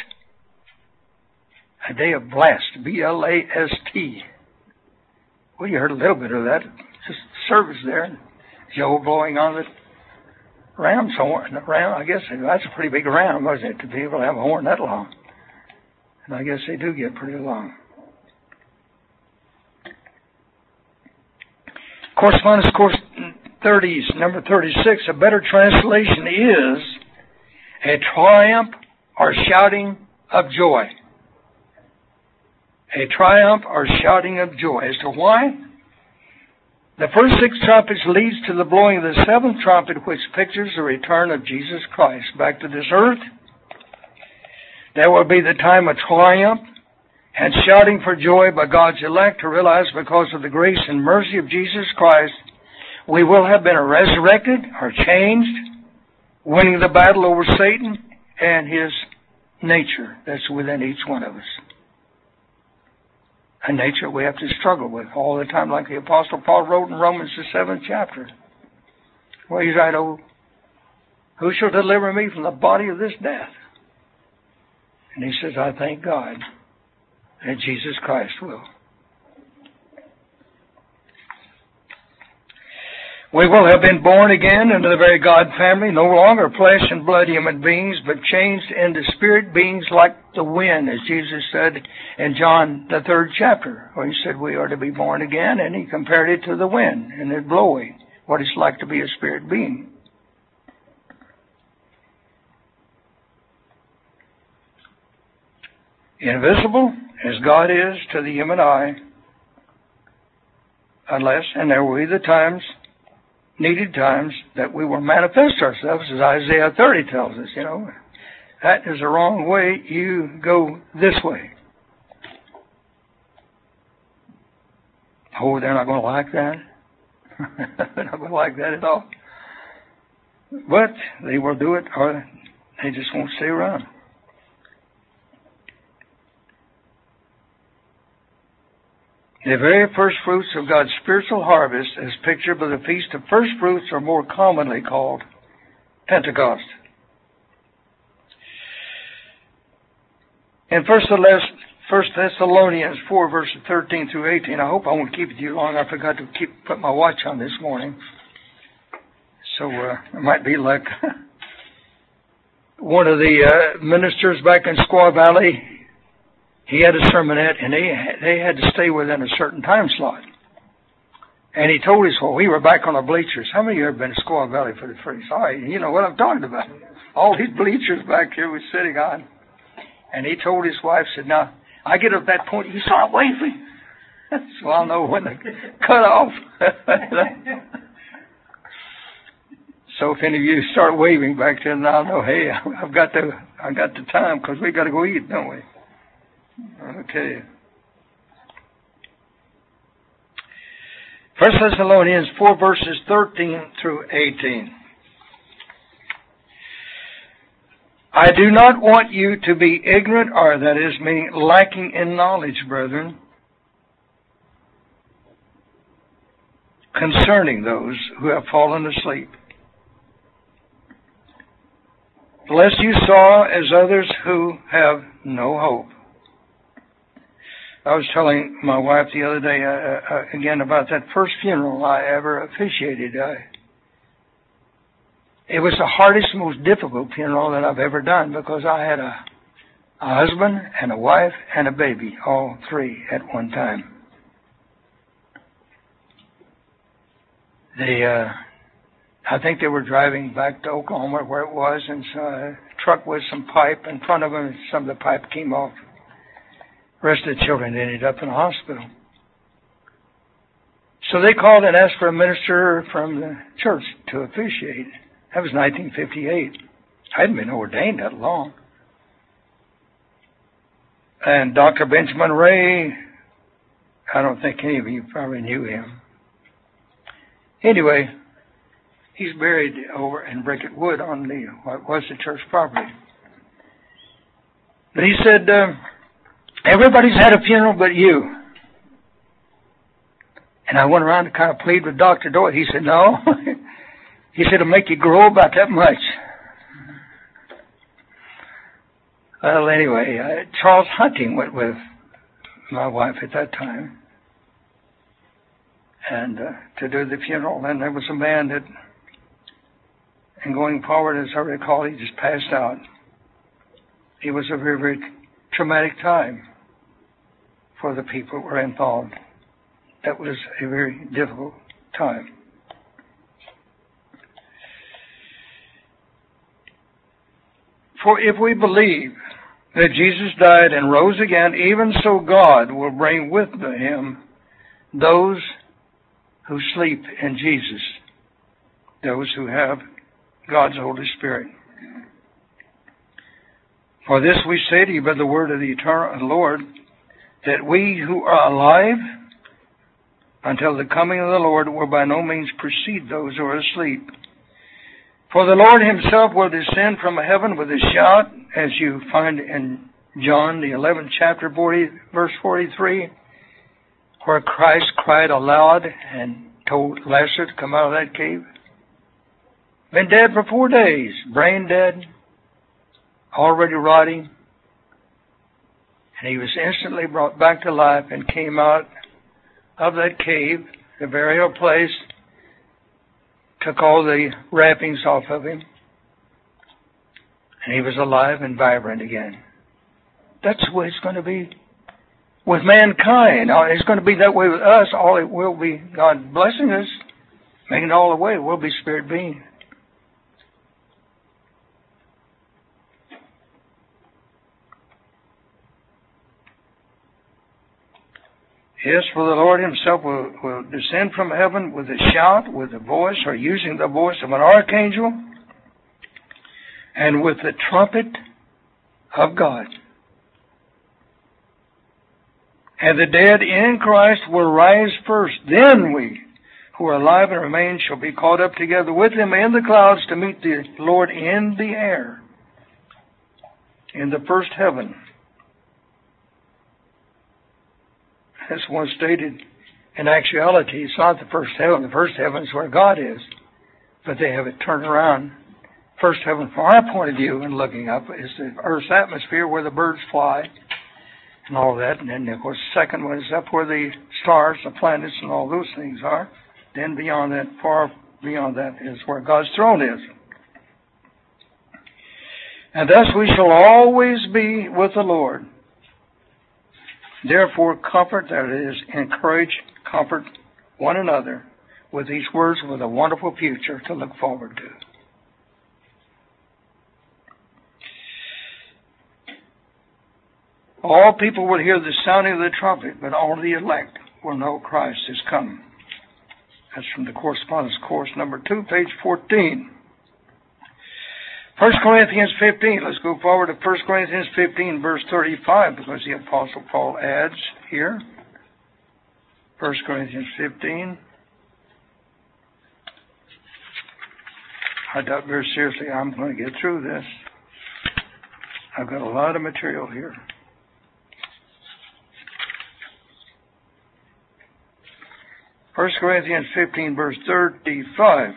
A day of blast, B L A S T. Well, you heard a little bit of that. Just service there. Joe blowing on the ram's horn. The ram, I guess that's a pretty big ram, wasn't it, to be able to have a horn that long? And I guess they do get pretty long. Correspondence course thirties, number thirty-six, a better translation is a triumph or shouting of joy. A triumph or shouting of joy. As to why? The first six trumpets leads to the blowing of the seventh trumpet, which pictures the return of Jesus Christ back to this earth. There will be the time of triumph and shouting for joy by God's elect to realize because of the grace and mercy of Jesus Christ, we will have been resurrected or changed, winning the battle over Satan and his nature that's within each one of us. A nature we have to struggle with all the time, like the Apostle Paul wrote in Romans, the seventh chapter. Well, he's right, oh, who shall deliver me from the body of this death? And he says, I thank God that Jesus Christ will. We will have been born again into the very God family, no longer flesh and blood human beings, but changed into spirit beings like the wind, as Jesus said in John, the third chapter, where he said we are to be born again, and he compared it to the wind and it blowing, what it's like to be a spirit being. Invisible as God is to the human eye, unless, and there will be the times, needed times that we will manifest ourselves, as Isaiah thirty tells us, you know. That is the wrong way. You go this way. Oh, they're not going to like that. They're not going to like that at all. But they will do it, or they just won't stay around. The very first fruits of God's spiritual harvest, as pictured by the Feast of First Fruits, are more commonly called Pentecost. In First Thessalonians four, verses thirteen through eighteen, I hope I won't keep it too long. I forgot to keep put my watch on this morning. So uh, it might be like one of the uh, ministers back in Squaw Valley. He had a sermonette, and they they had to stay within a certain time slot. And he told us, well, we were back on the bleachers. How many of you have been to Squaw Valley for the first? All right, you know what I'm talking about. All these bleachers back here we're sitting on. And he told his wife, said, now, I get up that point, you start waving. So I'll know when to cut off. So if any of you start waving back then, I'll know, hey, I've got the, I got the time, because we got to go eat, don't we? Okay. First Thessalonians four, verses thirteen through eighteen. I do not want you to be ignorant, or that is, meaning lacking in knowledge, brethren, concerning those who have fallen asleep, lest you saw as others who have no hope. I was telling my wife the other day, uh, uh, again, about that first funeral I ever officiated. I, it was the hardest, most difficult funeral that I've ever done, because I had a, a husband and a wife and a baby, all three at one time. They, uh, I think they were driving back to Oklahoma, where it was, and so a truck with some pipe in front of them, and some of the pipe came off. The rest of the children ended up in the hospital. So they called and asked for a minister from the church to officiate. That was nineteen fifty-eight. I hadn't been ordained that long. And Doctor Benjamin Ray, I don't think any of you probably knew him. Anyway, he's buried over in Bricket Wood on the, what was the church property. But he said, uh, everybody's had a funeral but you. And I went around to kind of plead with Doctor Doyle. He said, no. He said, it'll make you grow about that much. Well, anyway, uh, Charles Hunting went with my wife at that time, and uh, to do the funeral. And there was a man that, and going forward, as I recall, he just passed out. It was a very, very traumatic time for the people who were involved. That was a very difficult time. For if we believe that Jesus died and rose again, even so God will bring with him those who sleep in Jesus, those who have God's Holy Spirit. For this we say to you by the word of the eternal Lord, that we who are alive until the coming of the Lord will by no means precede those who are asleep. For the Lord himself will descend from heaven with a shout, as you find in John, the eleventh chapter, forty, verse forty-three, where Christ cried aloud and told Lazarus to come out of that cave. Been dead for four days, brain dead, already rotting. And he was instantly brought back to life and came out of that cave, the burial place, took all the wrappings off of him, and he was alive and vibrant again. That's the way it's going to be with mankind. It's going to be that way with us. All it will be God blessing us, making it all the way. We'll be spirit beings. Yes, for the Lord himself will, will descend from heaven with a shout, with a voice, or using the voice of an archangel, and with the trumpet of God. And the dead in Christ will rise first. Then we, who are alive and remain, shall be caught up together with them in the clouds to meet the Lord in the air, in the first heaven. As one stated, in actuality, it's not the first heaven. The first heaven is where God is. But they have it turned around. First heaven, from our point of view and looking up, is the Earth's atmosphere where the birds fly and all that. And then, of course, the second one is up where the stars, the planets, and all those things are. Then beyond that, far beyond that, is where God's throne is. And thus we shall always be with the Lord. Therefore, comfort, that is, encourage, comfort one another with these words, with a wonderful future to look forward to. All people will hear the sounding of the trumpet, but only the elect will know Christ is coming. That's from the correspondence course number two, page fourteen. First Corinthians fifteen. Let's go forward to First Corinthians fifteen, verse thirty-five, because the Apostle Paul adds here. First Corinthians fifteen. I doubt very seriously I'm going to get through this. I've got a lot of material here. First Corinthians fifteen, verse thirty-five.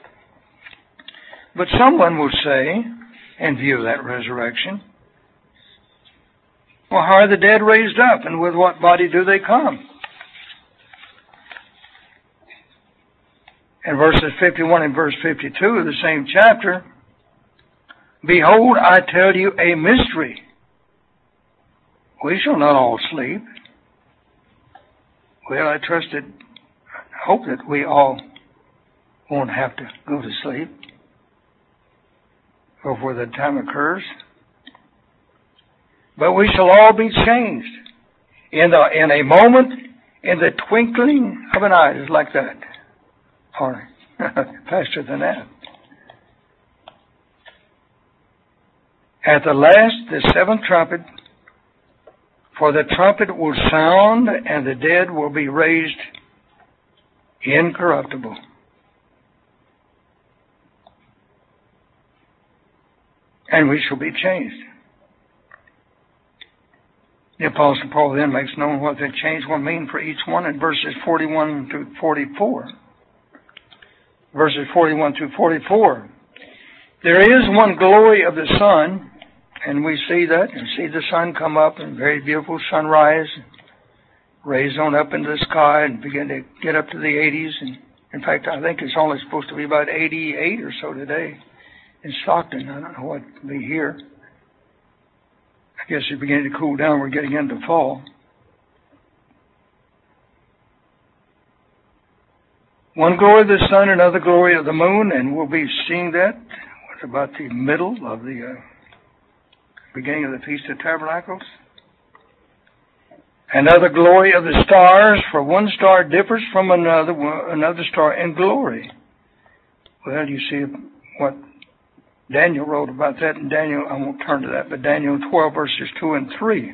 But someone will say, in view of that resurrection, well, how are the dead raised up, and with what body do they come? In verses fifty-one and verse fifty-two of the same chapter, behold, I tell you a mystery. We shall not all sleep. Well, I trust that, hope that we all won't have to go to sleep before the time occurs. But we shall all be changed in the in a moment, in the twinkling of an eye. It's like that. Or faster than that. At the last, the seventh trumpet, for the trumpet will sound, and the dead will be raised incorruptible. And we shall be changed. The Apostle Paul then makes known what that change will mean for each one in verses forty-one to forty-four. Verses forty-one to forty-four. There is one glory of the sun, and we see that, and see the sun come up, and very beautiful sunrise, raise on up into the sky, and begin to get up to the eighties. And in fact, I think it's only supposed to be about eighty-eight or so today in Stockton. I don't know what to be here. I guess it's beginning to cool down. We're getting into fall. One glory of the sun, another glory of the moon, and we'll be seeing that at about the middle of the uh, beginning of the Feast of Tabernacles. Another glory of the stars, for one star differs from another another star in glory. Well, you see what Daniel wrote about that in Daniel. I won't turn to that, but Daniel twelve, verses two and three.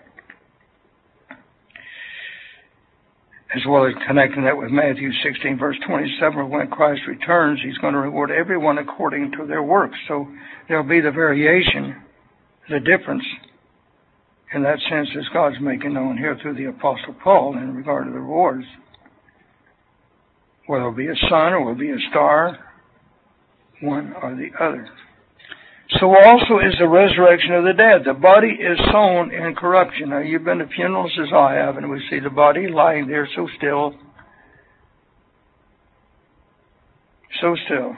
As well as connecting that with Matthew sixteen, verse twenty-seven, when Christ returns, He's going to reward everyone according to their works. So there'll be the variation, the difference, in that sense, as God's making known here through the Apostle Paul in regard to the rewards. Whether it'll be a sun or it'll be a star, one or the other. So also is the resurrection of the dead. The body is sown in corruption. Now, you've been to funerals as I have, and we see the body lying there so still. So still.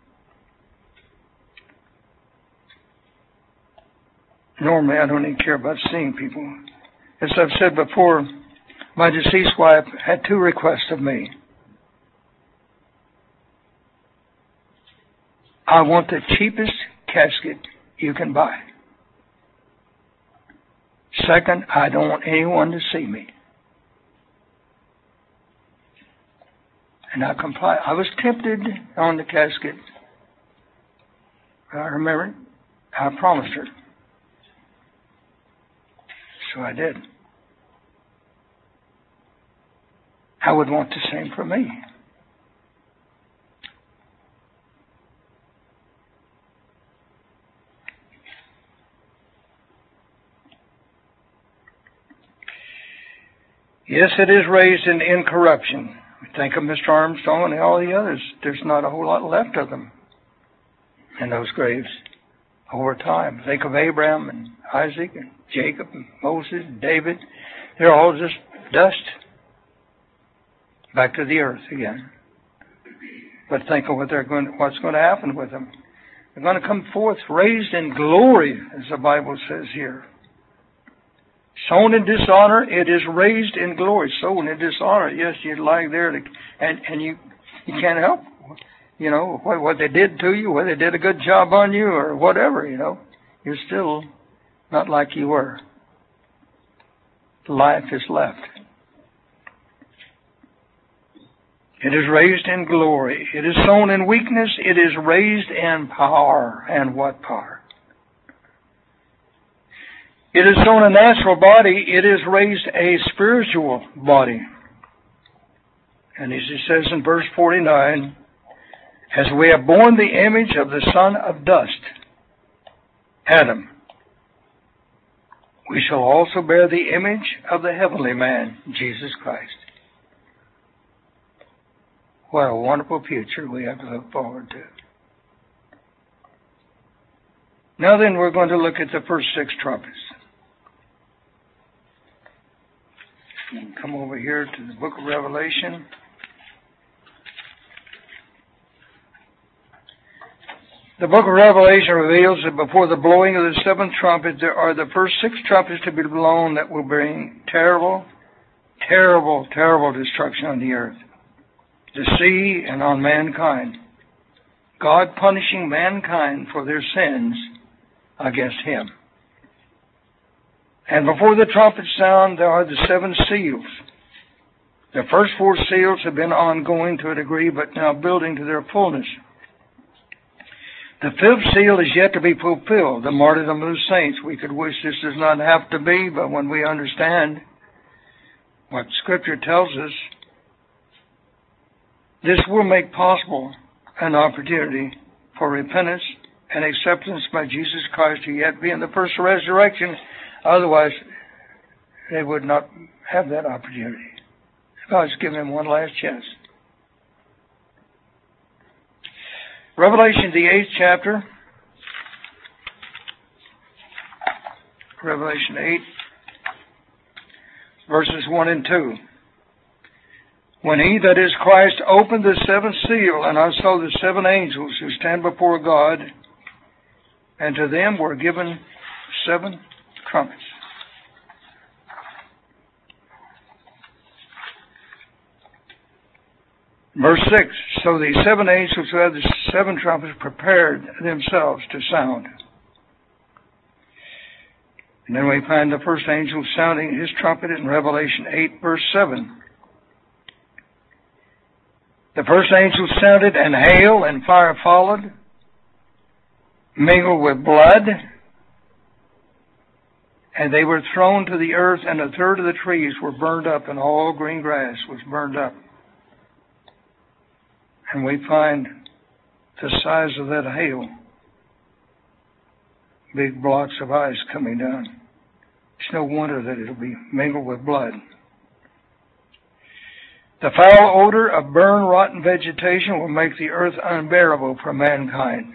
Normally, I don't even care about seeing people. As I've said before, my deceased wife had two requests of me. I want the cheapest casket you can buy. Second, I don't want anyone to see me. And I complied. I was tempted on the casket. I remember I promised her. So I did. I would want the same for me. Yes, it is raised in incorruption. Think of Mister Armstrong and all the others. There's not a whole lot left of them in those graves over time. Think of Abraham and Isaac and Jacob and Moses and David. They're all just dust. Back to the earth again. But think of what they're going, what's going to happen with them. They're going to come forth raised in glory, as the Bible says here. Sown in dishonor, it is raised in glory. Sown in dishonor, yes, you lie there, to, and and you you can't help, you know, what, what they did to you, whether they did a good job on you or whatever, you know. You're still not like you were. Life is left. It is raised in glory. It is sown in weakness. It is raised in power. And what power? It is sown a natural body. It is raised a spiritual body. And as it says in verse forty-nine, as we have borne the image of the son of dust, Adam, we shall also bear the image of the heavenly man, Jesus Christ. What a wonderful future we have to look forward to. Now then, we're going to look at the first six trumpets. Come over here to the book of Revelation. The book of Revelation reveals that before the blowing of the seventh trumpet, there are the first six trumpets to be blown that will bring terrible, terrible, terrible destruction on the earth, the sea, and on mankind. God punishing mankind for their sins against Him. And before the trumpet sound, there are the seven seals. The first four seals have been ongoing to a degree, but now building to their fullness. The fifth seal is yet to be fulfilled, the martyrdom of the saints. We could wish this does not have to be, but when we understand what Scripture tells us, this will make possible an opportunity for repentance and acceptance by Jesus Christ to yet be in the first resurrection. Otherwise, they would not have that opportunity. God's given them one last chance. Revelation, the eighth chapter. Revelation eight, verses one and two. When he, that is Christ, opened the seventh seal, and I saw the seven angels who stand before God, and to them were given seven trumpets. Verse six, so the seven angels who had the seven trumpets prepared themselves to sound. And then we find the first angel sounding his trumpet in Revelation eight, verse seven. The first angel sounded, and hail and fire followed, mingled with blood, and they were thrown to the earth, and a third of the trees were burned up, and all green grass was burned up. And we find the size of that hail, big blocks of ice coming down. It's no wonder that it'll be mingled with blood. The foul odor of burned, rotten vegetation will make the earth unbearable for mankind.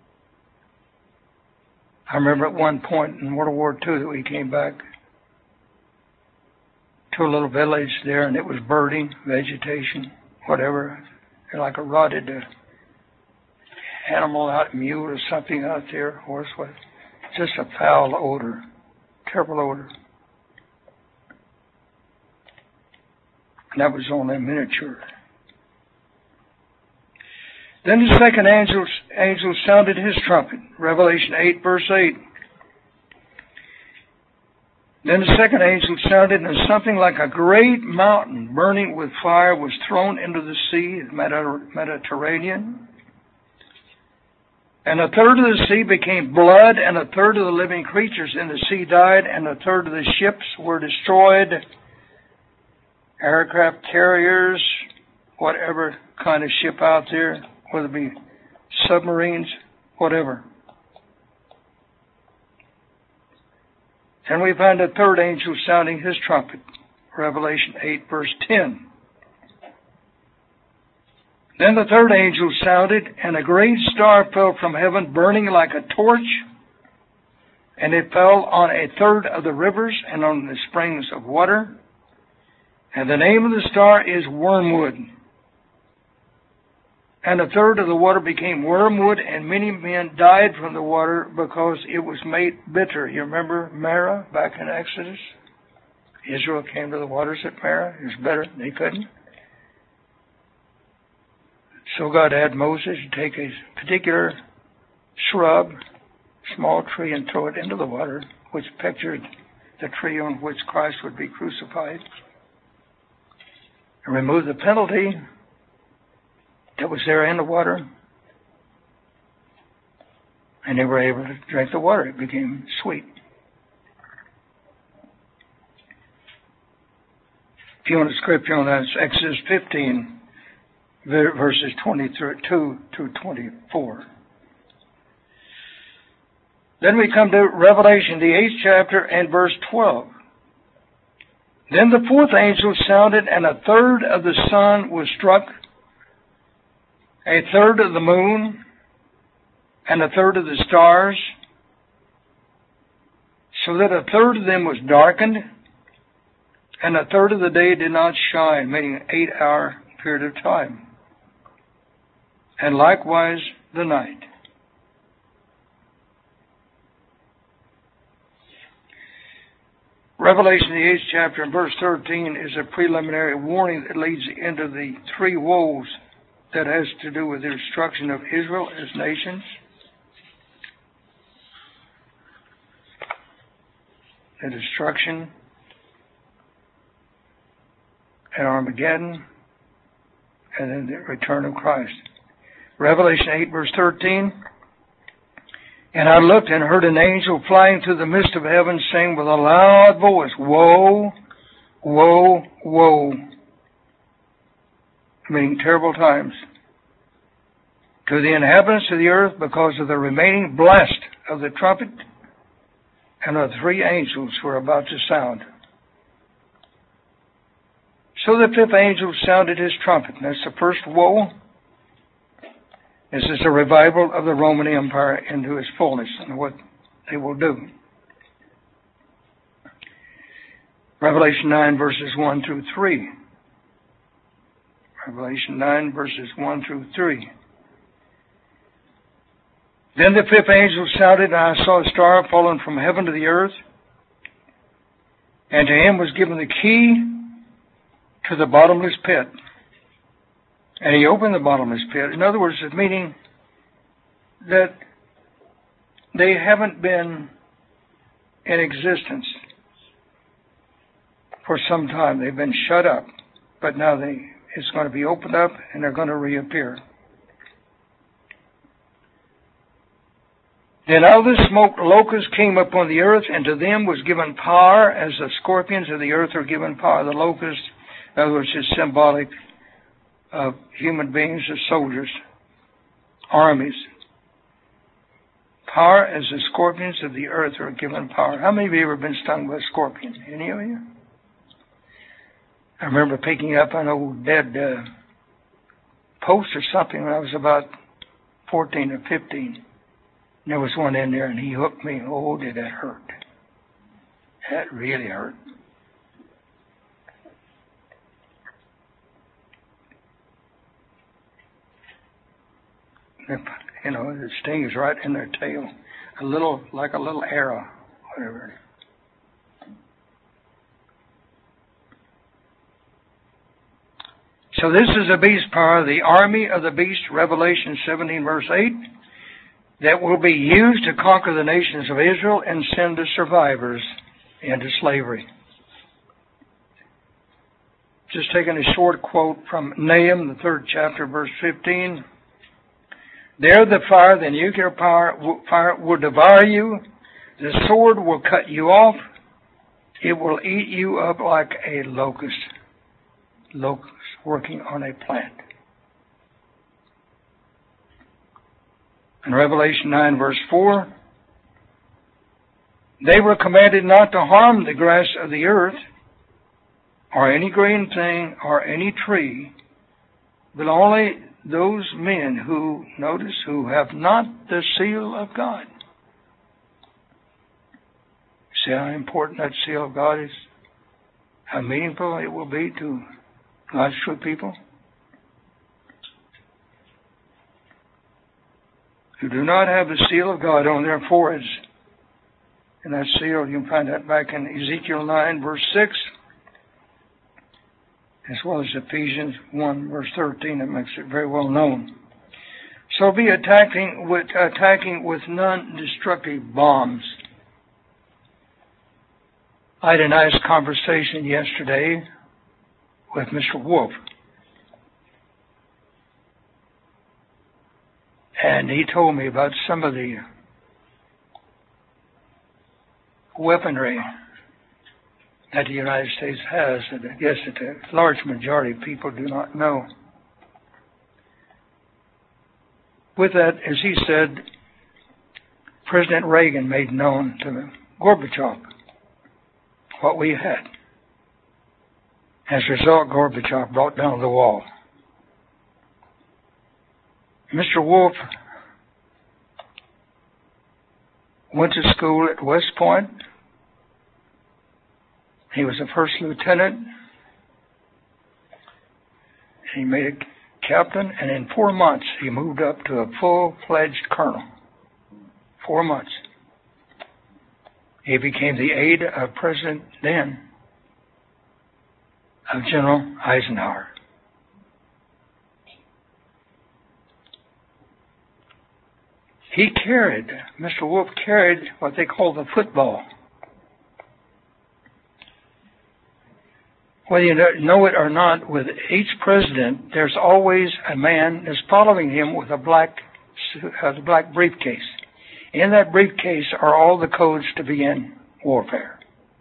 I remember at one point in World War Two that we came back to a little village there, and it was burning, vegetation, whatever, like a rotted uh, animal out, mule or something out there, horse, what? Just a foul odor, terrible odor. And that was only a miniature. Then the second angel, angel sounded his trumpet. Revelation eight, verse eight. Then the second angel sounded, and something like a great mountain burning with fire was thrown into the sea, the Mediterranean. And a third of the sea became blood, and a third of the living creatures in the sea died, and a third of the ships were destroyed. Aircraft carriers, whatever kind of ship out there, whether it be submarines, whatever. And we find a third angel sounding his trumpet. Revelation eight, verse ten. Then the third angel sounded, and a great star fell from heaven, burning like a torch, and it fell on a third of the rivers and on the springs of water. And the name of the star is Wormwood. And a third of the water became wormwood, and many men died from the water because it was made bitter. You remember Marah back in Exodus? Israel came to the waters at Marah. It was bitter. They couldn't. So God had Moses take a particular shrub, small tree, and throw it into the water, which pictured the tree on which Christ would be crucified, and remove the penalty that was there in the water, and they were able to drink the water. It became sweet. If you want a scripture on that, it's Exodus fifteen, verses twenty-two to twenty-four. Then we come to Revelation, the eighth chapter, and verse twelve. Then the fourth angel sounded, and a third of the sun was struck, a third of the moon, and a third of the stars, so that a third of them was darkened, and a third of the day did not shine, meaning an eight-hour period of time, and likewise the night. Revelation, the eighth chapter, and verse thirteen is a preliminary warning that leads into the three woes that has to do with the destruction of Israel as nations. The destruction at Armageddon, and then the return of Christ. Revelation eight, verse thirteen. And I looked and heard an angel flying through the midst of heaven, saying with a loud voice, Woe, woe, woe, meaning terrible times, to the inhabitants of the earth because of the remaining blast of the trumpet and of the three angels who are about to sound. So the fifth angel sounded his trumpet. And that's the first woe. This is a revival of the Roman Empire into its fullness and what they will do. Revelation nine, verses one through three. Revelation nine, verses one through three. Then the fifth angel sounded, and I saw a star fallen from heaven to the earth, and to him was given the key to the bottomless pit. And he opened the bottomless pit. In other words, it's meaning that they haven't been in existence for some time. They've been shut up. But now they it's going to be opened up, and they're going to reappear. Then out of the smoke locusts came upon the earth, and to them was given power, as the scorpions of the earth are given power. The locusts, in other words, is symbolic of human beings as soldiers, armies. Power as the scorpions of the earth are given power. How many of you have ever been stung by a scorpion? Any of you? I remember picking up an old dead uh, post or something when I was about fourteen or fifteen. And there was one in there, and he hooked me. Oh, did that hurt. That really hurt. You know, the sting is right in their tail. A little, like a little arrow, whatever. So this is the beast power, the army of the beast, Revelation seventeen, verse eight, that will be used to conquer the nations of Israel and send the survivors into slavery. Just taking a short quote from Nahum, the third chapter, verse fifteen. There the fire, the nuclear power, fire will devour you. The sword will cut you off. It will eat you up like a locust. Locust working on a plant. In Revelation nine, verse four, they were commanded not to harm the grass of the earth, or any green thing, or any tree, but only those men who, notice, who have not the seal of God. See how important that seal of God is? How meaningful it will be to God's true people? Who do not have the seal of God on their foreheads. And that seal, you can find that back in Ezekiel nine, verse six, as well as Ephesians one, verse thirteen. That makes it very well known. So be attacking with, attacking with non-destructive bombs. I had a nice conversation yesterday with Mister Wolf. And he told me about some of the weaponry that the United States has that I guess that a large majority of people do not know. With that, as he said, President Reagan made known to Gorbachev what we had. As a result, Gorbachev brought down the wall. Mister Wolf went to school at West Point. He was a first lieutenant. He made a captain, and in four months he moved up to a full-fledged colonel. Four months. He became the aide of President then of General Eisenhower. He carried, Mister Wolf carried what they call the football. Whether you know it or not, with each president, there's always a man that's following him with a black, a black briefcase. In that briefcase are all the codes to begin warfare.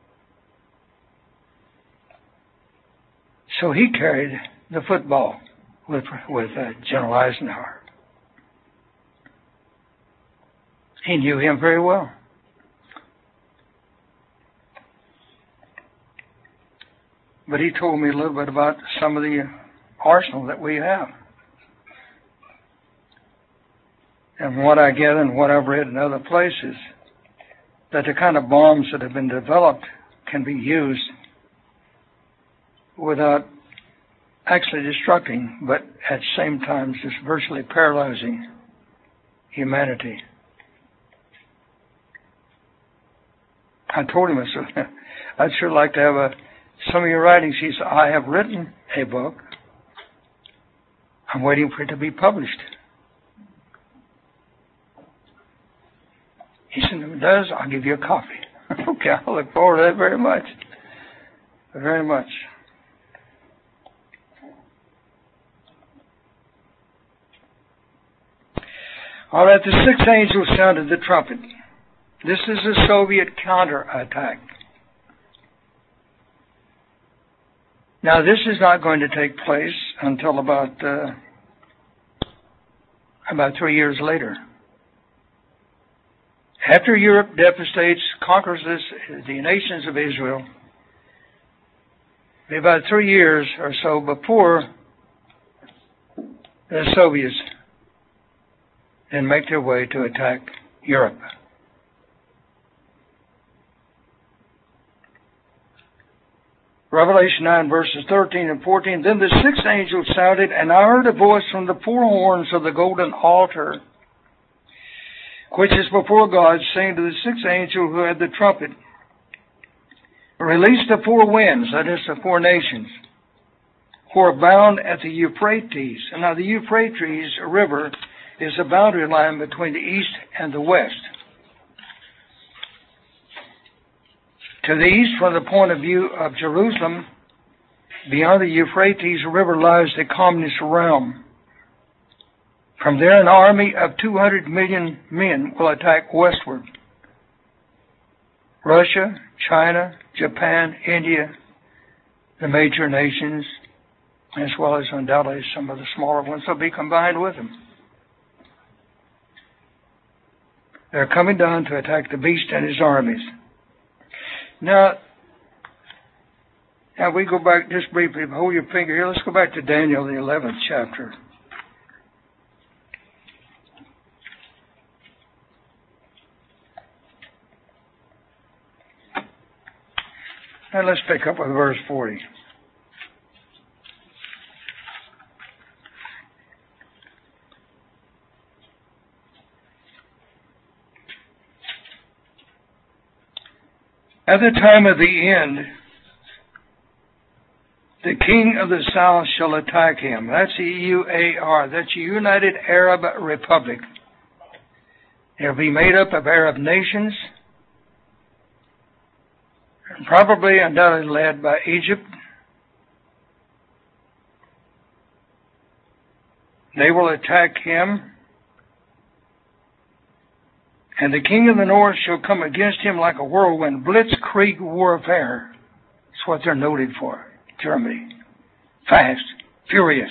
So he carried the football with, with uh, General Eisenhower. He knew him very well. But he told me a little bit about some of the arsenal that we have. And what I get and what I've read in other places, that the kind of bombs that have been developed can be used without actually destructing, but at the same time just virtually paralyzing humanity. I told him, I said, I'd sure like to have a, some of your writings. He said, I have written a book. I'm waiting for it to be published. He said, if it does, I'll give you a copy. Okay, I look forward to that very much. Very much. All right, the sixth angel sounded the trumpet. This is a Soviet counterattack. Now, this is not going to take place until about uh, about three years later. After Europe devastates, conquers this, the nations of Israel, it'll be about three years or so before the Soviets then make their way to attack Europe. Revelation nine, verses thirteen and fourteen. Then the sixth angel sounded, and I heard a voice from the four horns of the golden altar, which is before God, saying to the sixth angel who had the trumpet, release the four winds, that is the four nations, who are bound at the Euphrates. And now the Euphrates River is the boundary line between the east and the west. To the east, from the point of view of Jerusalem, beyond the Euphrates River lies the communist realm. From there, an army of two hundred million men will attack westward. Russia, China, Japan, India, the major nations, as well as undoubtedly some of the smaller ones, will be combined with them. They're coming down to attack the beast and his armies. Now, now we go back just briefly, hold your finger here, let's go back to Daniel, the eleventh chapter. And let's pick up with verse forty. At the time of the end, the king of the south shall attack him. That's the U A R. That's the United Arab Republic. It'll be made up of Arab nations, probably undoubtedly led by Egypt. They will attack him. And the king of the north shall come against him like a whirlwind, blitzkrieg warfare. That's what they're noted for, Germany. Fast, furious.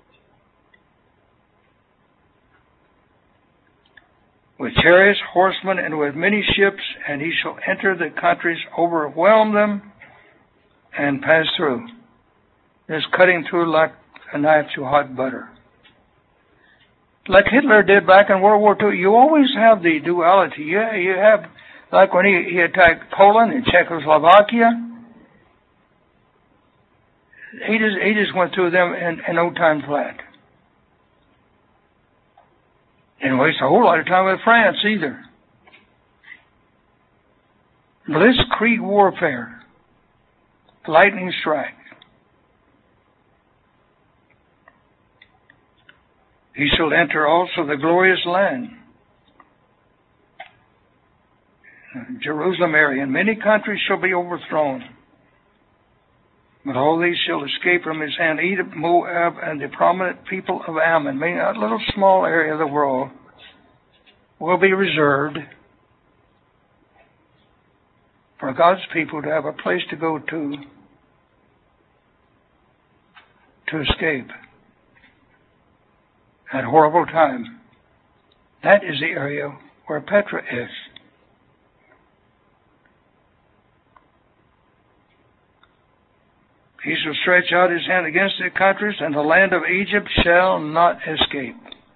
With chariots, horsemen, and with many ships, and he shall enter the countries, overwhelm them, and pass through. Just cutting through like a knife through hot butter. Like Hitler did back in World War Two, you always have the duality. You, you have, like when he, he attacked Poland and Czechoslovakia, he just, he just went through them in, in no time flat. Didn't waste a whole lot of time with France either. Blitzkrieg warfare. Lightning strike. He shall enter also the glorious land, Jerusalem area, and many countries shall be overthrown. But all these shall escape from his hand, Edom, Moab, and the prominent people of Ammon. Meaning that little small area of the world will be reserved for God's people to have a place to go to, to escape that horrible time. That is the area where Petra is. He shall stretch out his hand against the countries, and the land of Egypt shall not escape.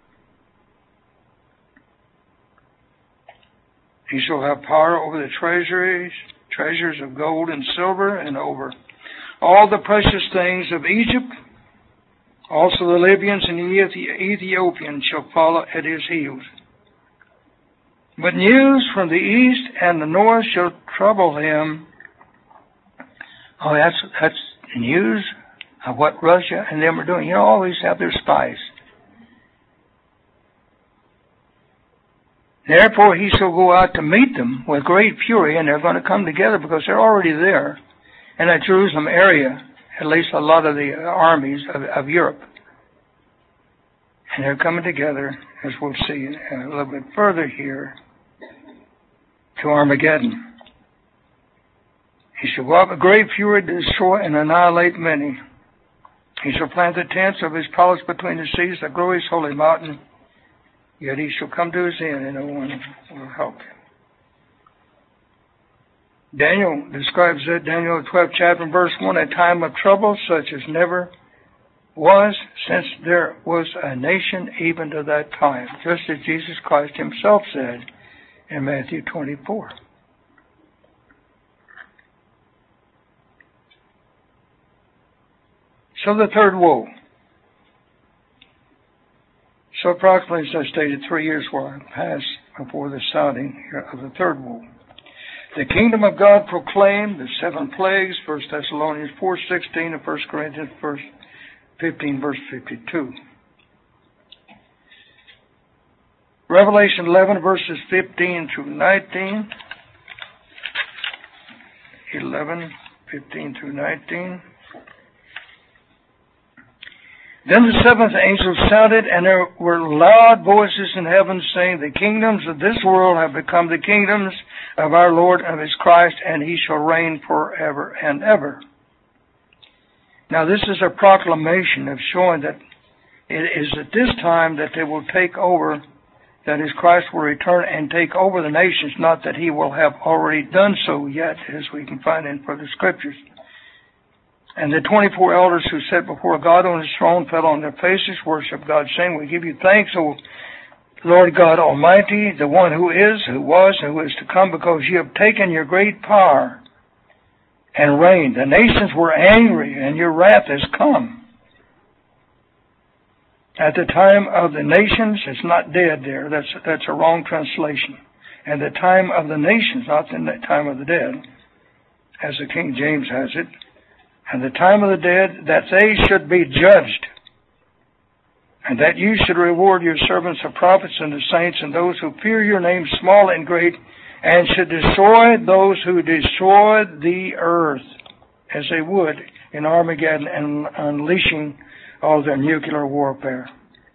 He shall have power over the treasuries, treasures of gold and silver, and over all the precious things of Egypt. Also the Libyans and the Ethiopians shall follow at his heels. But news from the east and the north shall trouble him. Oh, that's that's news of what Russia and them are doing. You know, always have their spies. Therefore he shall go out to meet them with great fury, and they're going to come together because they're already there in that Jerusalem area, at least a lot of the armies of, of Europe. And they're coming together, as we'll see a little bit further here, to Armageddon. He shall go out with great fury to destroy and annihilate many. He shall plant the tents of his palace between the seas, the glorious holy mountain. Yet he shall come to his end, and no one will help him. Daniel describes that, Daniel twelfth chapter, verse one, a time of trouble such as never was since there was a nation even to that time, just as Jesus Christ himself said in Matthew twenty-four. So the third woe. So approximately, as I stated, three years will pass before the sounding of the third woe. The kingdom of God proclaimed, the seven plagues, First Thessalonians four sixteen and First Corinthians fifteen, verse fifty-two. Revelation eleven, verses fifteen through nineteen. eleven, fifteen through nineteen. Then the seventh angel sounded, and there were loud voices in heaven saying, the kingdoms of this world have become the kingdoms of our Lord and of his Christ, and he shall reign forever and ever. Now this is a proclamation of showing that it is at this time that they will take over, that is, Christ will return and take over the nations, not that he will have already done so yet, as we can find in further scriptures. And the twenty-four elders who sat before God on his throne fell on their faces, worship God, saying, we give you thanks, O Lord God Almighty, the one who is, who was, and who is to come, because you have taken your great power and reigned. The nations were angry, and your wrath has come. At the time of the nations, it's not dead there. That's, that's a wrong translation. And the time of the nations, not the time of the dead, as the King James has it. And the time of the dead, that they should be judged, and that you should reward your servants, the prophets and the saints, and those who fear your name, small and great, and should destroy those who destroy the earth, as they would in Armageddon, and unleashing all their nuclear warfare.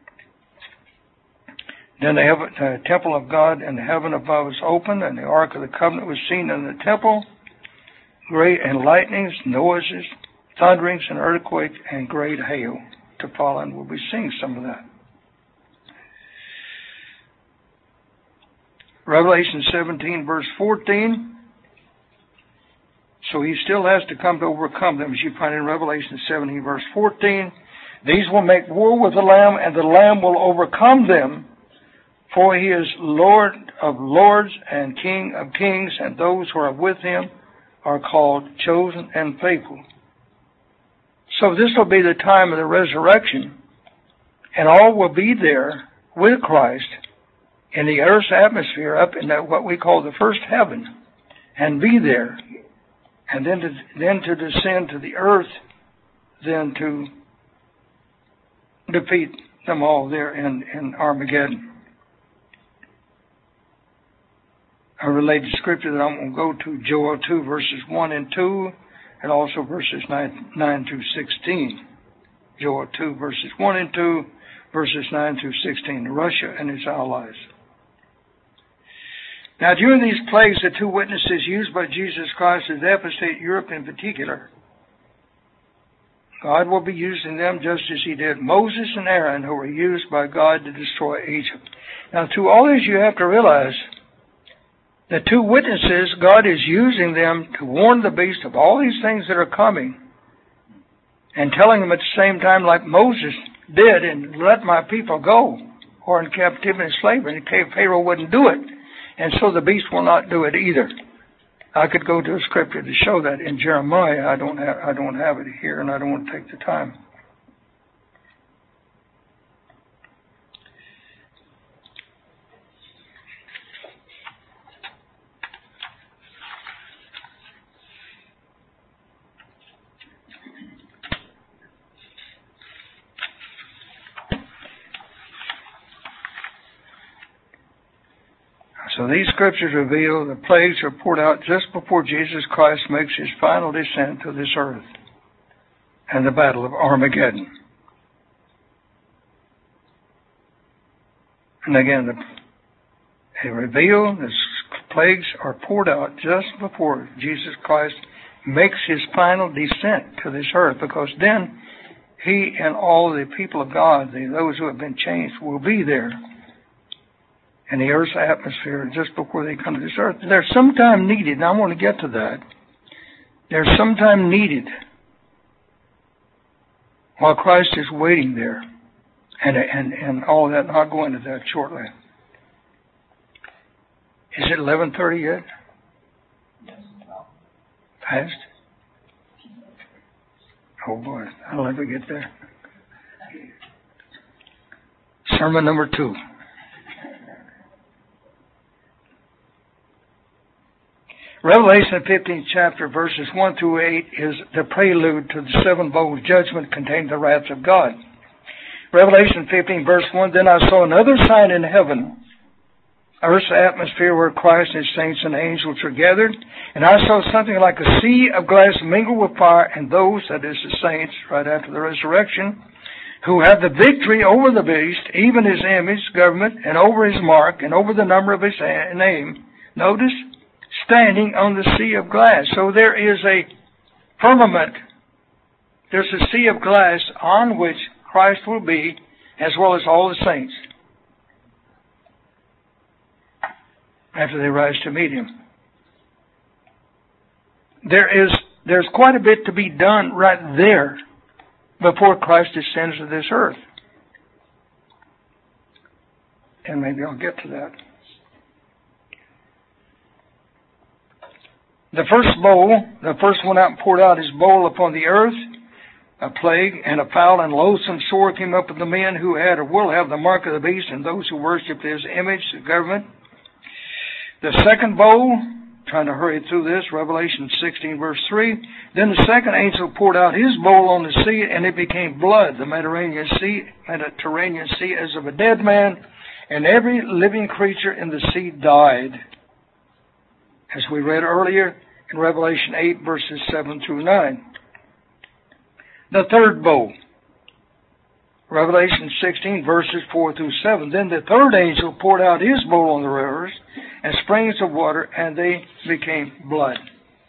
Then the, heaven, the temple of God in the heaven above was opened, and the ark of the covenant was seen in the temple. Great and lightnings, noises, thunderings, and earthquake, and great hail to fall, and we'll be seeing some of that. Revelation seventeen, verse fourteen. So he still has to come to overcome them, as you find in Revelation seventeen, verse fourteen. These will make war with the Lamb, and the Lamb will overcome them, for he is Lord of lords and King of kings, and those who are with him are called chosen and faithful. So this will be the time of the resurrection, and all will be there with Christ in the earth's atmosphere up in that, what we call the first heaven, and be there, and then to, then to descend to the earth, then to defeat them all there in, in Armageddon. A related scripture that I'm going to go to, Joel two, verses one and two, and also verses nine, nine through sixteen. Joel two, verses one and two, verses nine through sixteen, Russia and its allies. Now, during these plagues, the two witnesses used by Jesus Christ to devastate Europe in particular, God will be using them just as he did Moses and Aaron, who were used by God to destroy Egypt. Now, to all this, you have to realize the two witnesses, God is using them to warn the beast of all these things that are coming, and telling them at the same time, like Moses did, and let my people go, or in captivity and slavery, and Pharaoh wouldn't do it. And so the beast will not do it either. I could go to a scripture to show that in Jeremiah. I don't have, I don't have it here, and I don't want to take the time. So these scriptures reveal the plagues are poured out just before Jesus Christ makes his final descent to this earth and the battle of Armageddon. And again, the, they reveal the plagues are poured out just before Jesus Christ makes his final descent to this earth, because then he and all the people of God, the, those who have been changed, will be there in the earth's atmosphere just before they come to this earth. There's some time needed, and I want to get to that. There's some time needed while Christ is waiting there, and and and all of that, and I'll go into that shortly. Is it eleven thirty yet? Yes. Past? Oh boy, I'll never get there. Sermon number two. Revelation fifteenth chapter, verses one through eight, is the prelude to the sevenfold judgment containing the wrath of God. Revelation fifteen, verse one, Then I saw another sign in heaven, earth's atmosphere where Christ and his saints and angels are gathered. And I saw something like a sea of glass mingled with fire, and those, that is the saints, right after the resurrection, who have the victory over the beast, even his image, government, and over his mark, and over the number of his name. Notice, standing on the sea of glass. So there is a firmament. There's a sea of glass on which Christ will be, as well as all the saints, after they rise to meet him. There is, there's quite a bit to be done right there before Christ descends to this earth. And maybe I'll get to that. The first bowl, the first one out poured out his bowl upon the earth. A plague and a foul and loathsome sore came up with the men who had or will have the mark of the beast, and those who worship his image, the government. The second bowl, trying to hurry through this, Revelation sixteen verse three. Then the second angel poured out his bowl on the sea, and it became blood, the Mediterranean Sea, Mediterranean Sea, as of a dead man, and every living creature in the sea died. As we read earlier in Revelation eight verses seven through nine. The third bowl, Revelation sixteen verses four through seven. Then the third angel poured out his bowl on the rivers and springs of water, and they became blood.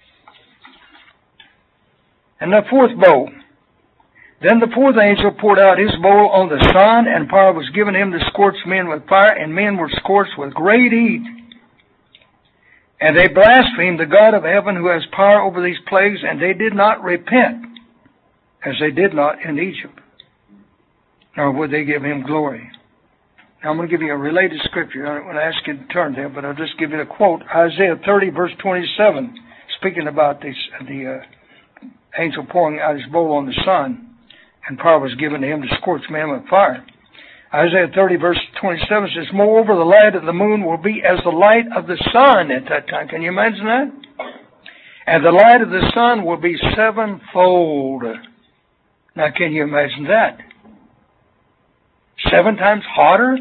And the fourth bowl. Then the fourth angel poured out his bowl on the sun, and power was given him to scorch men with fire, and men were scorched with great heat. And they blasphemed the God of heaven, who has power over these plagues, and they did not repent, as they did not in Egypt, nor would they give him glory. Now I'm going to give you a related scripture. I don't want to ask you to turn there, but I'll just give you a quote. Isaiah thirty verse twenty-seven, speaking about this, the uh, angel pouring out his bowl on the sun, and power was given to him to scorch men with fire. Isaiah thirty verse twenty-seven says, moreover, the light of the moon will be as the light of the sun at that time. Can you imagine that? And the light of the sun will be sevenfold. Now, can you imagine that? Seven times hotter?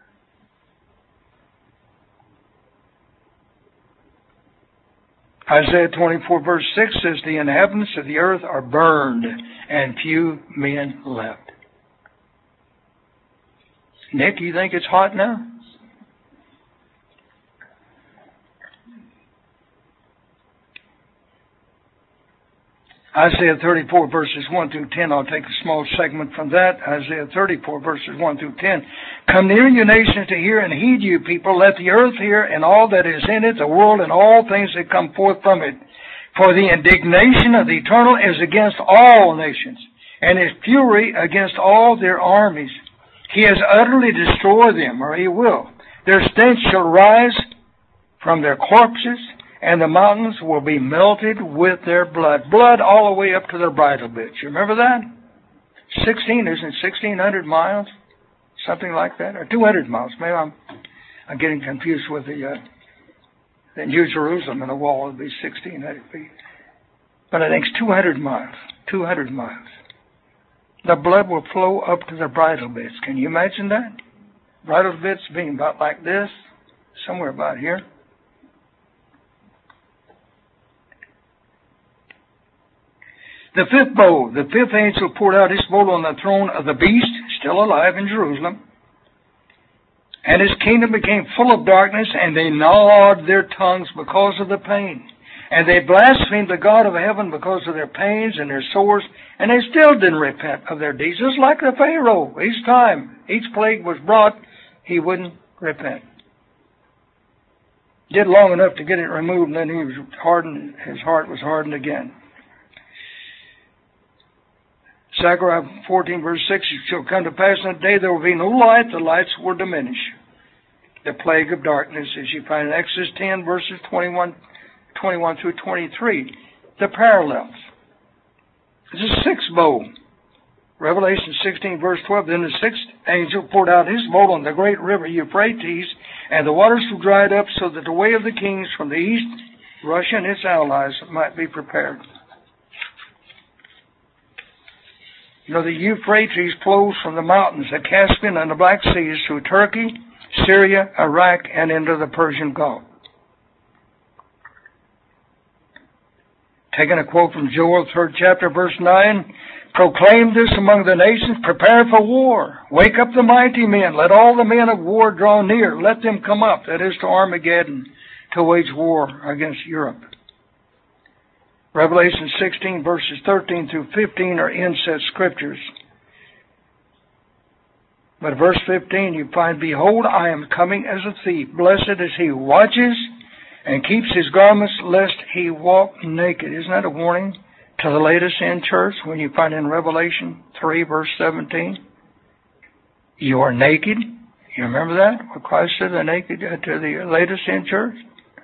Isaiah twenty-four verse six says, the inhabitants of the earth are burned, and few men left. Nick, you think it's hot now? Isaiah thirty-four verses one through ten. I'll take a small segment from that. Isaiah thirty-four verses one through ten. Come near, you nations, to hear, and heed, you people. Let the earth hear, and all that is in it, the world, and all things that come forth from it. For the indignation of the Eternal is against all nations, and his fury against all their armies. He has utterly destroyed them, or he will. Their stench shall rise from their corpses, and the mountains will be melted with their blood. Blood all the way up to their bridle bits. You remember that? Sixteen, isn't it? Sixteen hundred miles? Something like that? Or two hundred miles. Maybe I'm, I'm getting confused with the, uh, the New Jerusalem, and the wall would be sixteen hundred feet. But I think it's two hundred miles. two hundred miles. The blood will flow up to the bridle bits. Can you imagine that? Bridle bits being about like this, somewhere about here. The fifth bowl. The fifth angel poured out his bowl on the throne of the beast, still alive in Jerusalem. And his kingdom became full of darkness, and they gnawed their tongues because of the pain. And they blasphemed the God of heaven because of their pains and their sores, and they still didn't repent of their deeds. Just like the Pharaoh. Each time each plague was brought, he wouldn't repent. Did long enough to get it removed, and then he was hardened. His heart was hardened again. Zechariah fourteen verse six, it shall come to pass in that day there will be no light, the lights will diminish. The plague of darkness, as you find in Exodus ten verses twenty-one, twenty-one through twenty-three. The parallels. This is sixth bowl. Revelation sixteen verse twelve, then the sixth angel poured out his bowl on the great river Euphrates, and the waters were dried up, so that the way of the kings from the east, Russia and its allies, might be prepared. You know, the Euphrates flows from the mountains, the Caspian and the Black Seas through Turkey, Syria, Iraq, and into the Persian Gulf. Taking a quote from Joel, third chapter, verse nine, proclaim this among the nations, prepare for war. Wake up the mighty men. Let all the men of war draw near. Let them come up, that is to Armageddon, to wage war against Europe. Revelation sixteen, verses thirteen through fifteen are inset scriptures. But verse fifteen, you find, behold, I am coming as a thief. Blessed is he who watches and keeps his garments, lest he walk naked. Isn't that a warning to the Laodicean church when you find in Revelation three, verse seventeen? You are naked. You remember that? What Christ said the naked to the Laodicean church?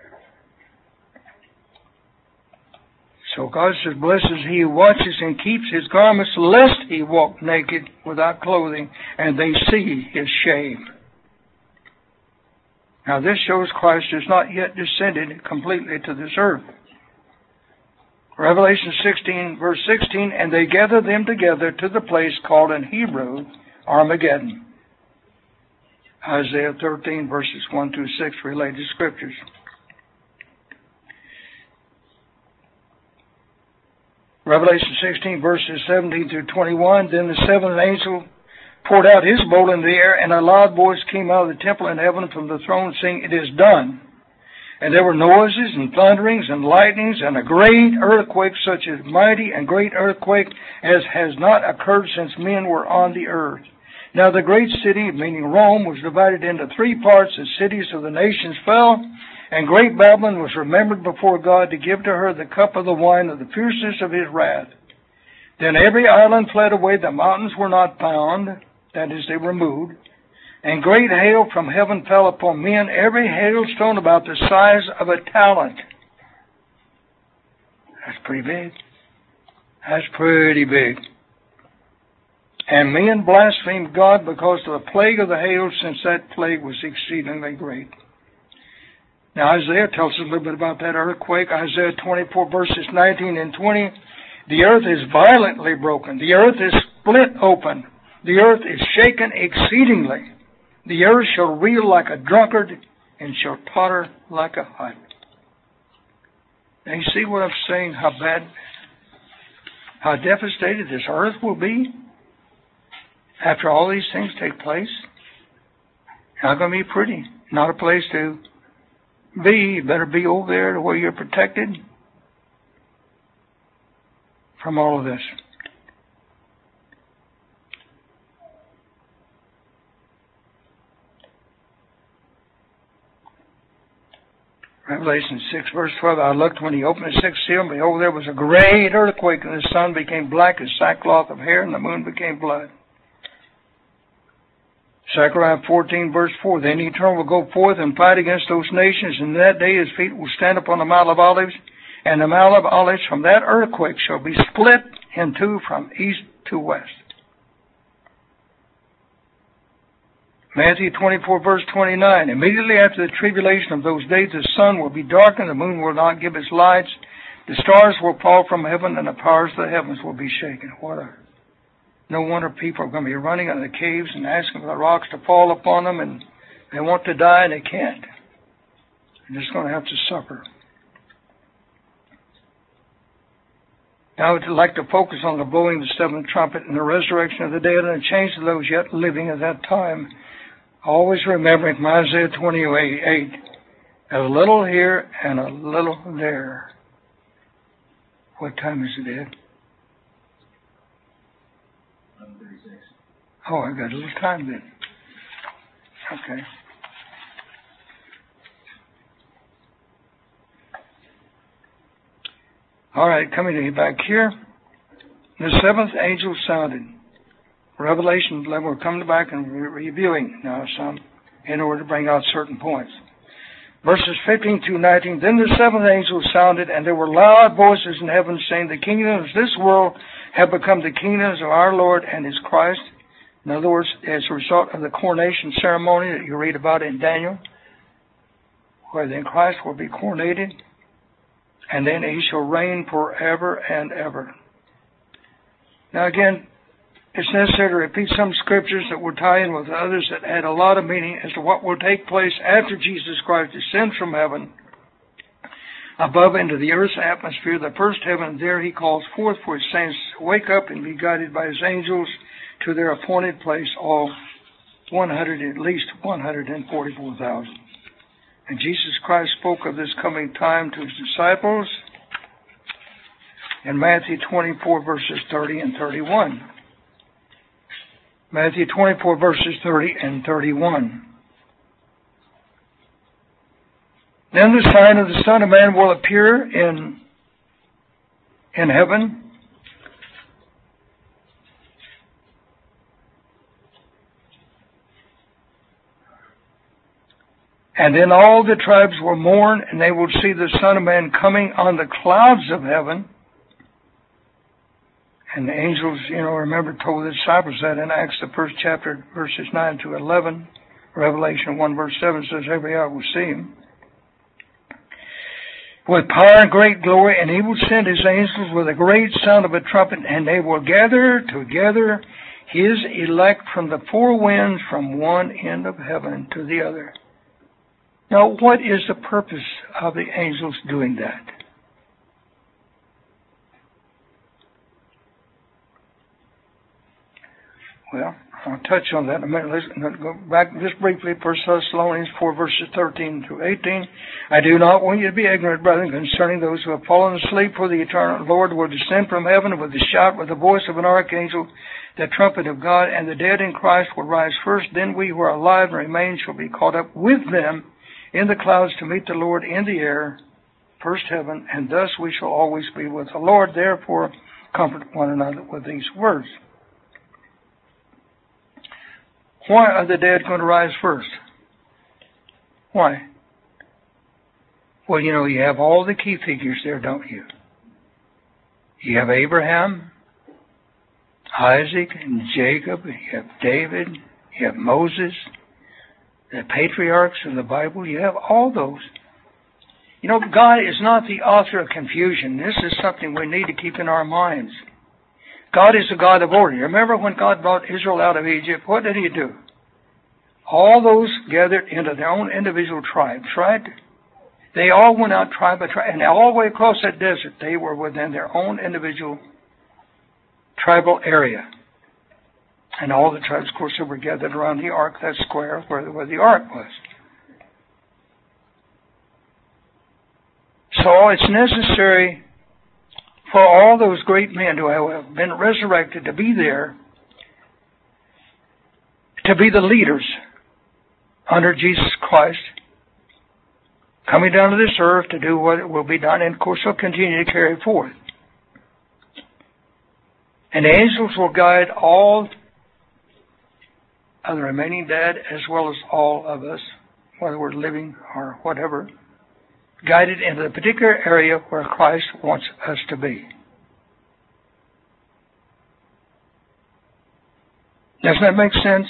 So God says, blessed is he who watches and keeps his garments, lest he walk naked without clothing, and they see his shame. Now this shows Christ has not yet descended completely to this earth. Revelation sixteen, verse sixteen, and they gathered them together to the place called in Hebrew Armageddon. Isaiah thirteen, verses one through six, related scriptures. Revelation sixteen, verses seventeen through twenty-one, then the seventh angel poured out his bowl in the air, and a loud voice came out of the temple in heaven from the throne, saying, it is done. And there were noises and thunderings and lightnings and a great earthquake, such a mighty and great earthquake as has not occurred since men were on the earth. Now the great city, meaning Rome, was divided into three parts. The cities of the nations fell, and great Babylon was remembered before God to give to her the cup of the wine of the fierceness of his wrath. Then every island fled away, the mountains were not found, that is, they were moved. And great hail from heaven fell upon men, every hailstone about the size of a talent. That's pretty big. That's pretty big. And men blasphemed God because of the plague of the hail, since that plague was exceedingly great. Now Isaiah tells us a little bit about that earthquake. Isaiah twenty-four, verses nineteen and twenty. The earth is violently broken. The earth is split open. The earth is shaken exceedingly. The earth shall reel like a drunkard and shall totter like a hut. Now you see what I'm saying, how bad, how devastated this earth will be after all these things take place? Not going to be pretty. Not a place to be. You better be over there to where you're protected from all of this. Revelation six, verse twelve, I looked when he opened the sixth seal, and behold, there was a great earthquake, and the sun became black as sackcloth of hair, and the moon became blood. Zechariah fourteen, verse four, then the Eternal will go forth and fight against those nations, and in that day his feet will stand upon the Mount of Olives, and the Mount of Olives from that earthquake shall be split in two from east to west. Matthew twenty-four, verse twenty-nine, immediately after the tribulation of those days, the sun will be darkened, the moon will not give its lights, the stars will fall from heaven, and the powers of the heavens will be shaken. What a, no wonder people are going to be running out of the caves and asking for the rocks to fall upon them, and they want to die and they can't. They're just going to have to suffer. Now I would like to focus on the blowing of the seventh trumpet and the resurrection of the dead and the change of those yet living at that time. Always remembering from Isaiah twenty-eight, a little here and a little there. What time is it, Ed? eleven thirty-six. Oh, I got a little time then. Okay. All right, coming back here. The seventh angel sounded. Revelation, we're coming back and reviewing now some in order to bring out certain points. Verses fifteen to nineteen, then the seventh angel sounded, and there were loud voices in heaven saying, the kingdoms of this world have become the kingdoms of our Lord and his Christ. In other words, as a result of the coronation ceremony that you read about in Daniel, where then Christ will be coronated, and then he shall reign forever and ever. Now again, it's necessary to repeat some scriptures that will tie in with others that add a lot of meaning as to what will take place after Jesus Christ descends from heaven above into the earth's atmosphere, the first heaven. There he calls forth for his saints to wake up and be guided by his angels to their appointed place, all one hundred, at least one hundred forty-four thousand. And Jesus Christ spoke of this coming time to his disciples in Matthew twenty-four, verses thirty and thirty-one. Matthew twenty-four, verses thirty and thirty-one. Then the sign of the Son of Man will appear in, in heaven. And then all the tribes will mourn, and they will see the Son of Man coming on the clouds of heaven. And the angels, you know, remember, told the disciples that in Acts, the first chapter, verses nine to eleven. Revelation one, verse seven says, every eye will see him. With power and great glory, and he will send his angels with a great sound of a trumpet, and they will gather together his elect from the four winds, from one end of heaven to the other. Now, what is the purpose of the angels doing that? Well, I'll touch on that in a minute. Let's go back just briefly. First Thessalonians four, verses thirteen to eighteen. I do not want you to be ignorant, brethren, concerning those who have fallen asleep, for the eternal Lord will descend from heaven with a shout, with the voice of an archangel, the trumpet of God, and the dead in Christ will rise first. Then we who are alive and remain shall be caught up with them in the clouds to meet the Lord in the air, first heaven, and thus we shall always be with the Lord. Therefore, comfort one another with these words. Why are the dead going to rise first? Why? Well, you know, you have all the key figures there, don't you? You have Abraham, Isaac, and Jacob. You have David. You have Moses. The patriarchs of the Bible. You have all those. You know, God is not the author of confusion. This is something we need to keep in our minds. God is a God of order. Remember when God brought Israel out of Egypt, what did he do? All those gathered into their own individual tribes, right? They all went out tribe by tribe, and all the way across that desert, they were within their own individual tribal area. And all the tribes, of course, that were gathered around the ark, that square where, where the ark was. So it's necessary for all those great men who have been resurrected to be there, to be the leaders under Jesus Christ, coming down to this earth to do what will be done, and of course will continue to carry forth. And the angels will guide all of the remaining dead as well as all of us, whether we're living or whatever, guided into the particular area where Christ wants us to be. Doesn't that make sense?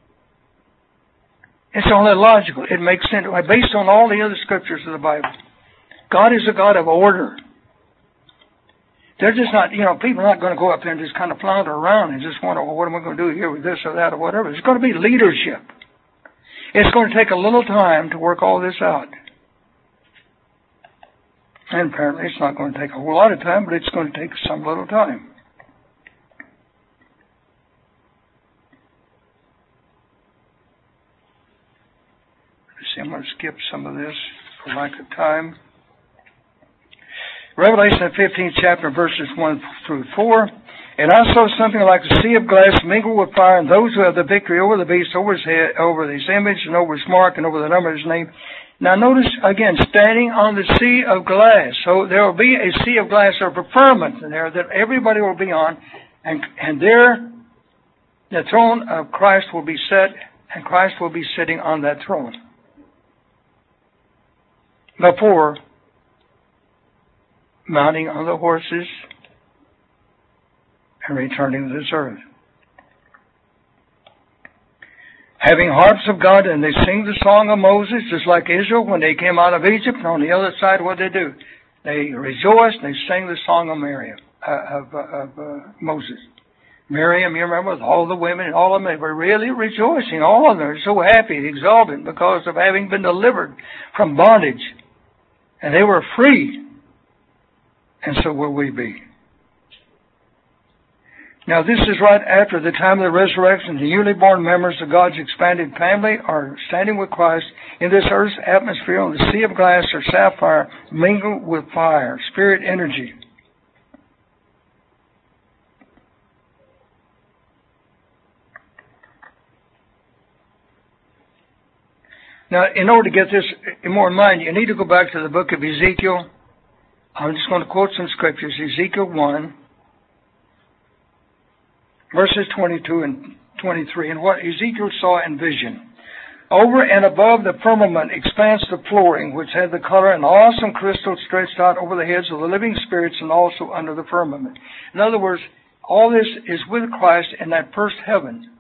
It's only logical. It makes sense based on all the other scriptures of the Bible. God is a God of order. They're just not, you know, people are not going to go up there and just kind of flounder around and just wonder, well, what am I going to do here with this or that or whatever. It's going to be leadership. It's going to take a little time to work all this out. And apparently it's not going to take a whole lot of time, but it's going to take some little time. Let's see, I'm going to skip some of this for lack of time. Revelation, the fifteenth chapter, verses one through four. And I saw something like a sea of glass mingled with fire, and those who have the victory over the beast, over his head, over his image, and over his mark, and over the number of his name. Now notice, again, standing on the sea of glass. So there will be a sea of glass or a firmament in there that everybody will be on. And, and there, the throne of Christ will be set, and Christ will be sitting on that throne. Before mounting on the horses and returning to this earth. Having harps of God, and they sing the song of Moses, just like Israel when they came out of Egypt. And on the other side, what did they do? They rejoiced, and they sang the song of Miriam, uh, of, uh, of uh, Moses. Miriam, you remember, with all the women and all of them, they were really rejoicing. All of them were so happy, exultant, because of having been delivered from bondage. And they were free. And so will we be. Now, this is right after the time of the resurrection. The newly born members of God's expanded family are standing with Christ in this earth's atmosphere on the sea of glass or sapphire, mingled with fire, spirit energy. Now, in order to get this more in mind, you need to go back to the book of Ezekiel. I'm just going to quote some scriptures. Ezekiel one. Verses twenty-two and twenty-three, and what Ezekiel saw in vision. Over and above the firmament expands the flooring, which had the color and awesome crystal stretched out over the heads of the living spirits and also under the firmament. In other words, all this is with Christ in that first heaven.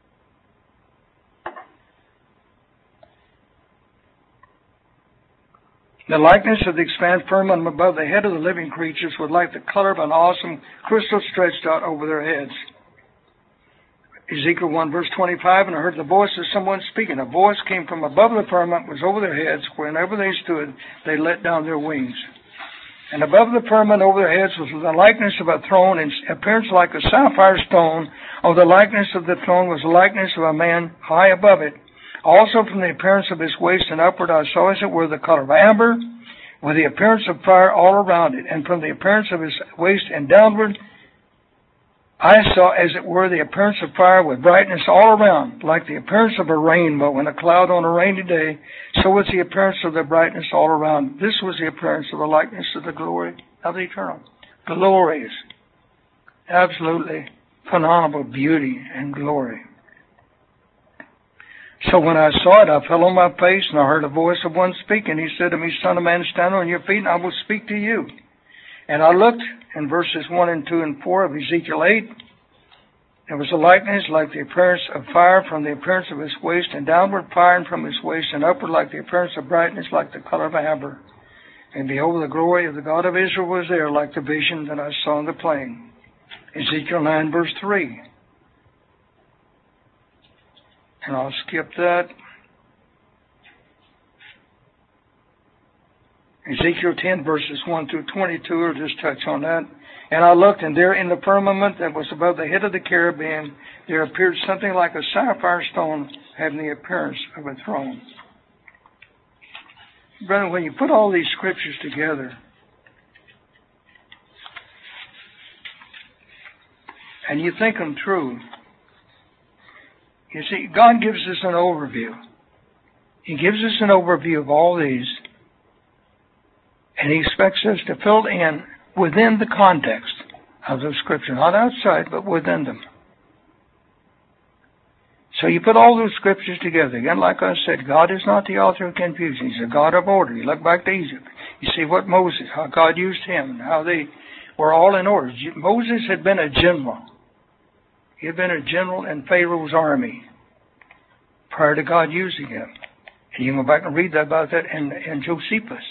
The likeness of the expanded firmament above the head of the living creatures was like the color of an awesome crystal stretched out over their heads. Ezekiel one, verse twenty-five, and I heard the voice of someone speaking. A voice came from above the firmament, was over their heads. Whenever they stood, they let down their wings. And above the firmament over their heads was the likeness of a throne, in appearance like a sapphire stone. Of the likeness of the throne was the likeness of a man high above it. Also from the appearance of his waist and upward I saw as it were the color of amber, with the appearance of fire all around it. And from the appearance of his waist and downward, I saw, as it were, the appearance of fire with brightness all around, like the appearance of a rainbow in a cloud on a rainy day. So was the appearance of the brightness all around. This was the appearance of the likeness of the glory of the eternal. Glorious. Absolutely phenomenal beauty and glory. So when I saw it, I fell on my face, and I heard a voice of one speaking. He said to me, Son of man, stand on your feet, and I will speak to you. And I looked, in verses one and two and four of Ezekiel eight, there was a likeness like the appearance of fire from the appearance of his waist, and downward fire and from his waist, and upward like the appearance of brightness like the color of amber. And behold, the glory of the God of Israel was there, like the vision that I saw in the plain. Ezekiel nine, verse three. And I'll skip that. Ezekiel ten, verses one through twenty-two, I'll just touch on that. And I looked, and there in the firmament that was above the head of the cherubim, there appeared something like a sapphire stone, having the appearance of a throne. Brother, when you put all these scriptures together, and you think them true, you see, God gives us an overview. He gives us an overview of all these, and He expects us to fill in within the context of the Scripture. Not outside, but within them. So you put all those Scriptures together. Again, like I said, God is not the author of confusion. He's a God of order. You look back to Egypt. You see what Moses, how God used him, and how they were all in order. Moses had been a general. He had been a general in Pharaoh's army prior to God using him. And you can go back and read about that in, in Josephus.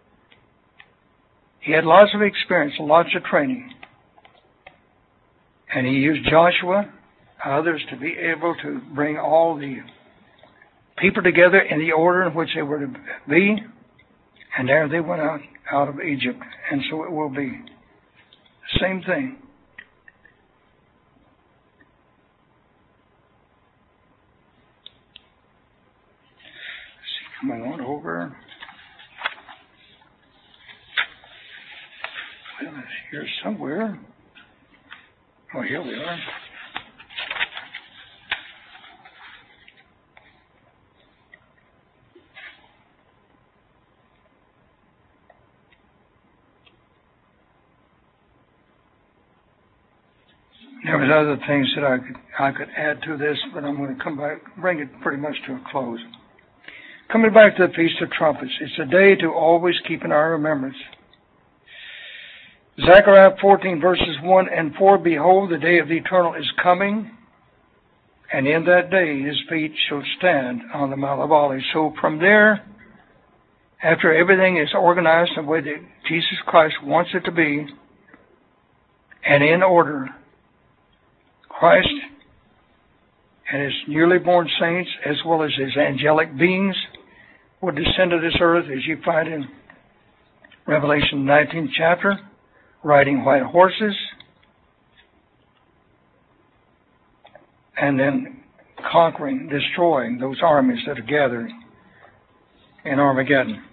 He had lots of experience, lots of training. And he used Joshua, others, to be able to bring all the people together in the order in which they were to be. And there they went out, out of Egypt. And so it will be. Same thing. Coming on over. Well, it's here somewhere. Oh, here we are. There was other things that I could I could add to this, but I'm going to come back, bring it pretty much to a close. Coming back to the Feast of Trumpets, it's a day to always keep in our remembrance. Zechariah fourteen, verses one and four, Behold, the day of the Eternal is coming, and in that day his feet shall stand on the Mount of Olives. So from there, after everything is organized the way that Jesus Christ wants it to be, and in order, Christ and his newly born saints, as well as his angelic beings, will descend to this earth, as you find in Revelation nineteenth chapter, riding white horses, and then conquering, destroying those armies that are gathered in Armageddon.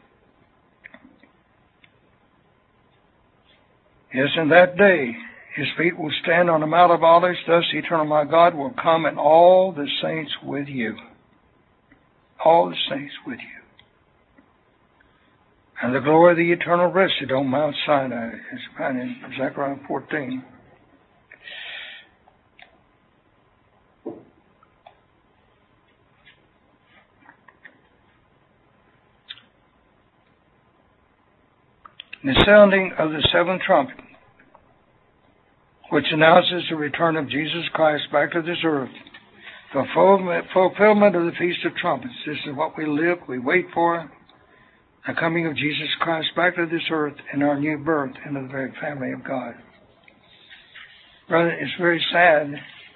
Yes, in that day, his feet will stand on the Mount of Olives, thus eternal my God will come and all the saints with you. All the saints with you. And the glory of the eternal rested on Mount Sinai, as found in Zechariah fourteen. The sounding of the seventh trumpet, which announces the return of Jesus Christ back to this earth, the fulfillment of the Feast of Trumpets. This is what we live, we wait for, the coming of Jesus Christ back to this earth and our new birth into the very family of God. Brother, it's very sad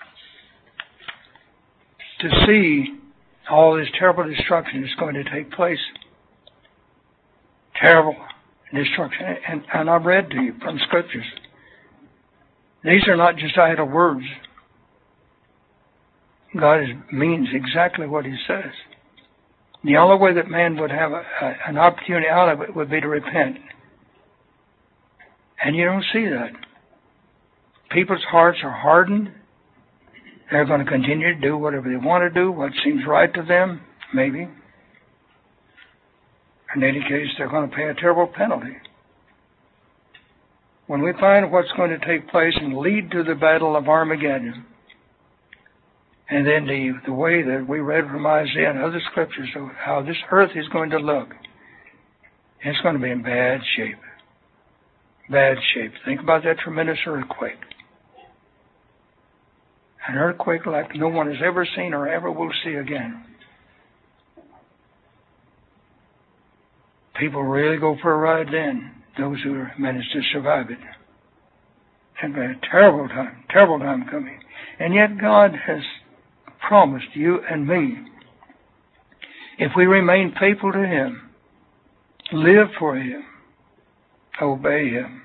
to see all this terrible destruction that's going to take place. Terrible destruction. And, and I've read to you from Scriptures. These are not just idle words. God is, means exactly what he says. The only way that man would have a, a, an opportunity out of it would be to repent. And you don't see that. People's hearts are hardened. They're going to continue to do whatever they want to do, what seems right to them, maybe. In any case, they're going to pay a terrible penalty. When we find what's going to take place and lead to the battle of Armageddon, and then the, the way that we read from Isaiah and other scriptures of how this earth is going to look, it's going to be in bad shape. Bad shape. Think about that tremendous earthquake. An earthquake like no one has ever seen or ever will see again. People really go for a ride then, those who manage to survive it. It's been a terrible time, terrible time coming. And yet God has promised you and me, if we remain faithful to him, live for him, obey him,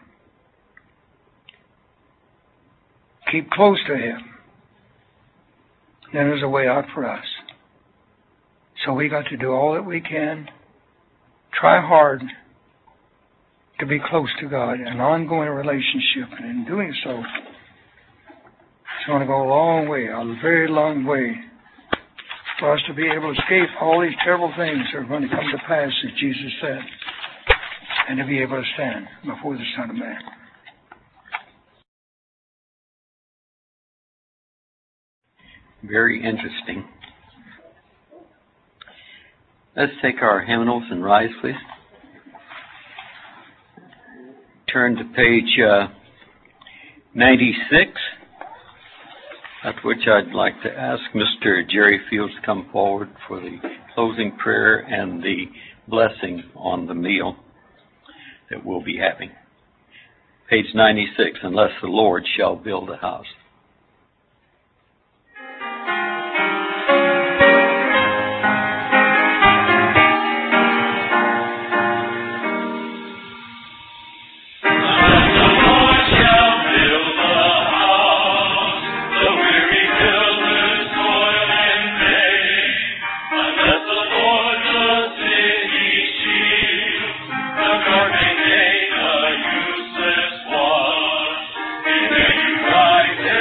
keep close to him, then there's a way out for us. So we got to do all that we can, try hard to be close to God, an ongoing relationship, and in doing so, it's going to go a long way, a very long way, for us to be able to escape all these terrible things that are going to come to pass, as Jesus said, and to be able to stand before the Son of Man. Very interesting. Let's take our hymnals and rise, please. Turn to page uh, ninety-six, at which I'd like to ask Mister Jerry Fields to come forward for the closing prayer and the blessing on the meal that we'll be having. Page ninety-six, unless the Lord shall build a house. Right.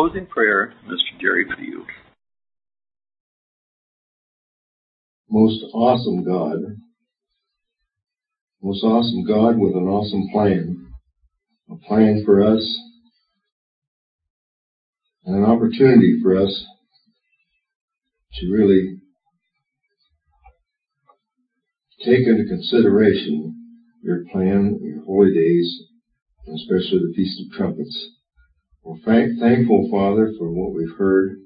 closing prayer, Mister Jerry Field. Most awesome God, most awesome God with an awesome plan, a plan for us, and an opportunity for us to really take into consideration your plan, your holy days, and especially the Feast of Trumpets. We're thank- thankful, Father, for what we've heard.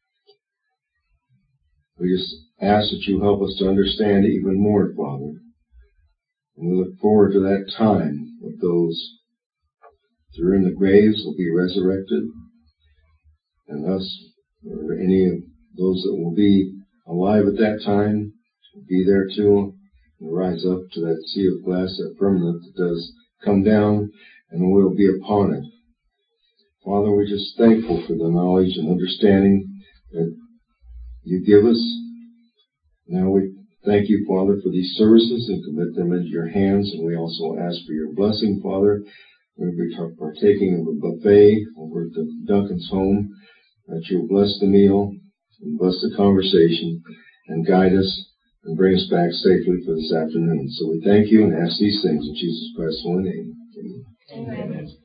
We just ask that you help us to understand even more, Father. And we look forward to that time that those that are in the graves will be resurrected, and us, or any of those that will be alive at that time, will be there too, and rise up to that sea of glass, that firmament that does come down, and we'll be upon it. Father, we're just thankful for the knowledge and understanding that you give us. Now we thank you, Father, for these services and commit them into your hands, and we also ask for your blessing, Father. We'll be partaking of a buffet over at the Duncan's home, that you'll bless the meal and bless the conversation and guide us and bring us back safely for this afternoon. So we thank you and ask these things in Jesus Christ's holy name. Amen. Amen.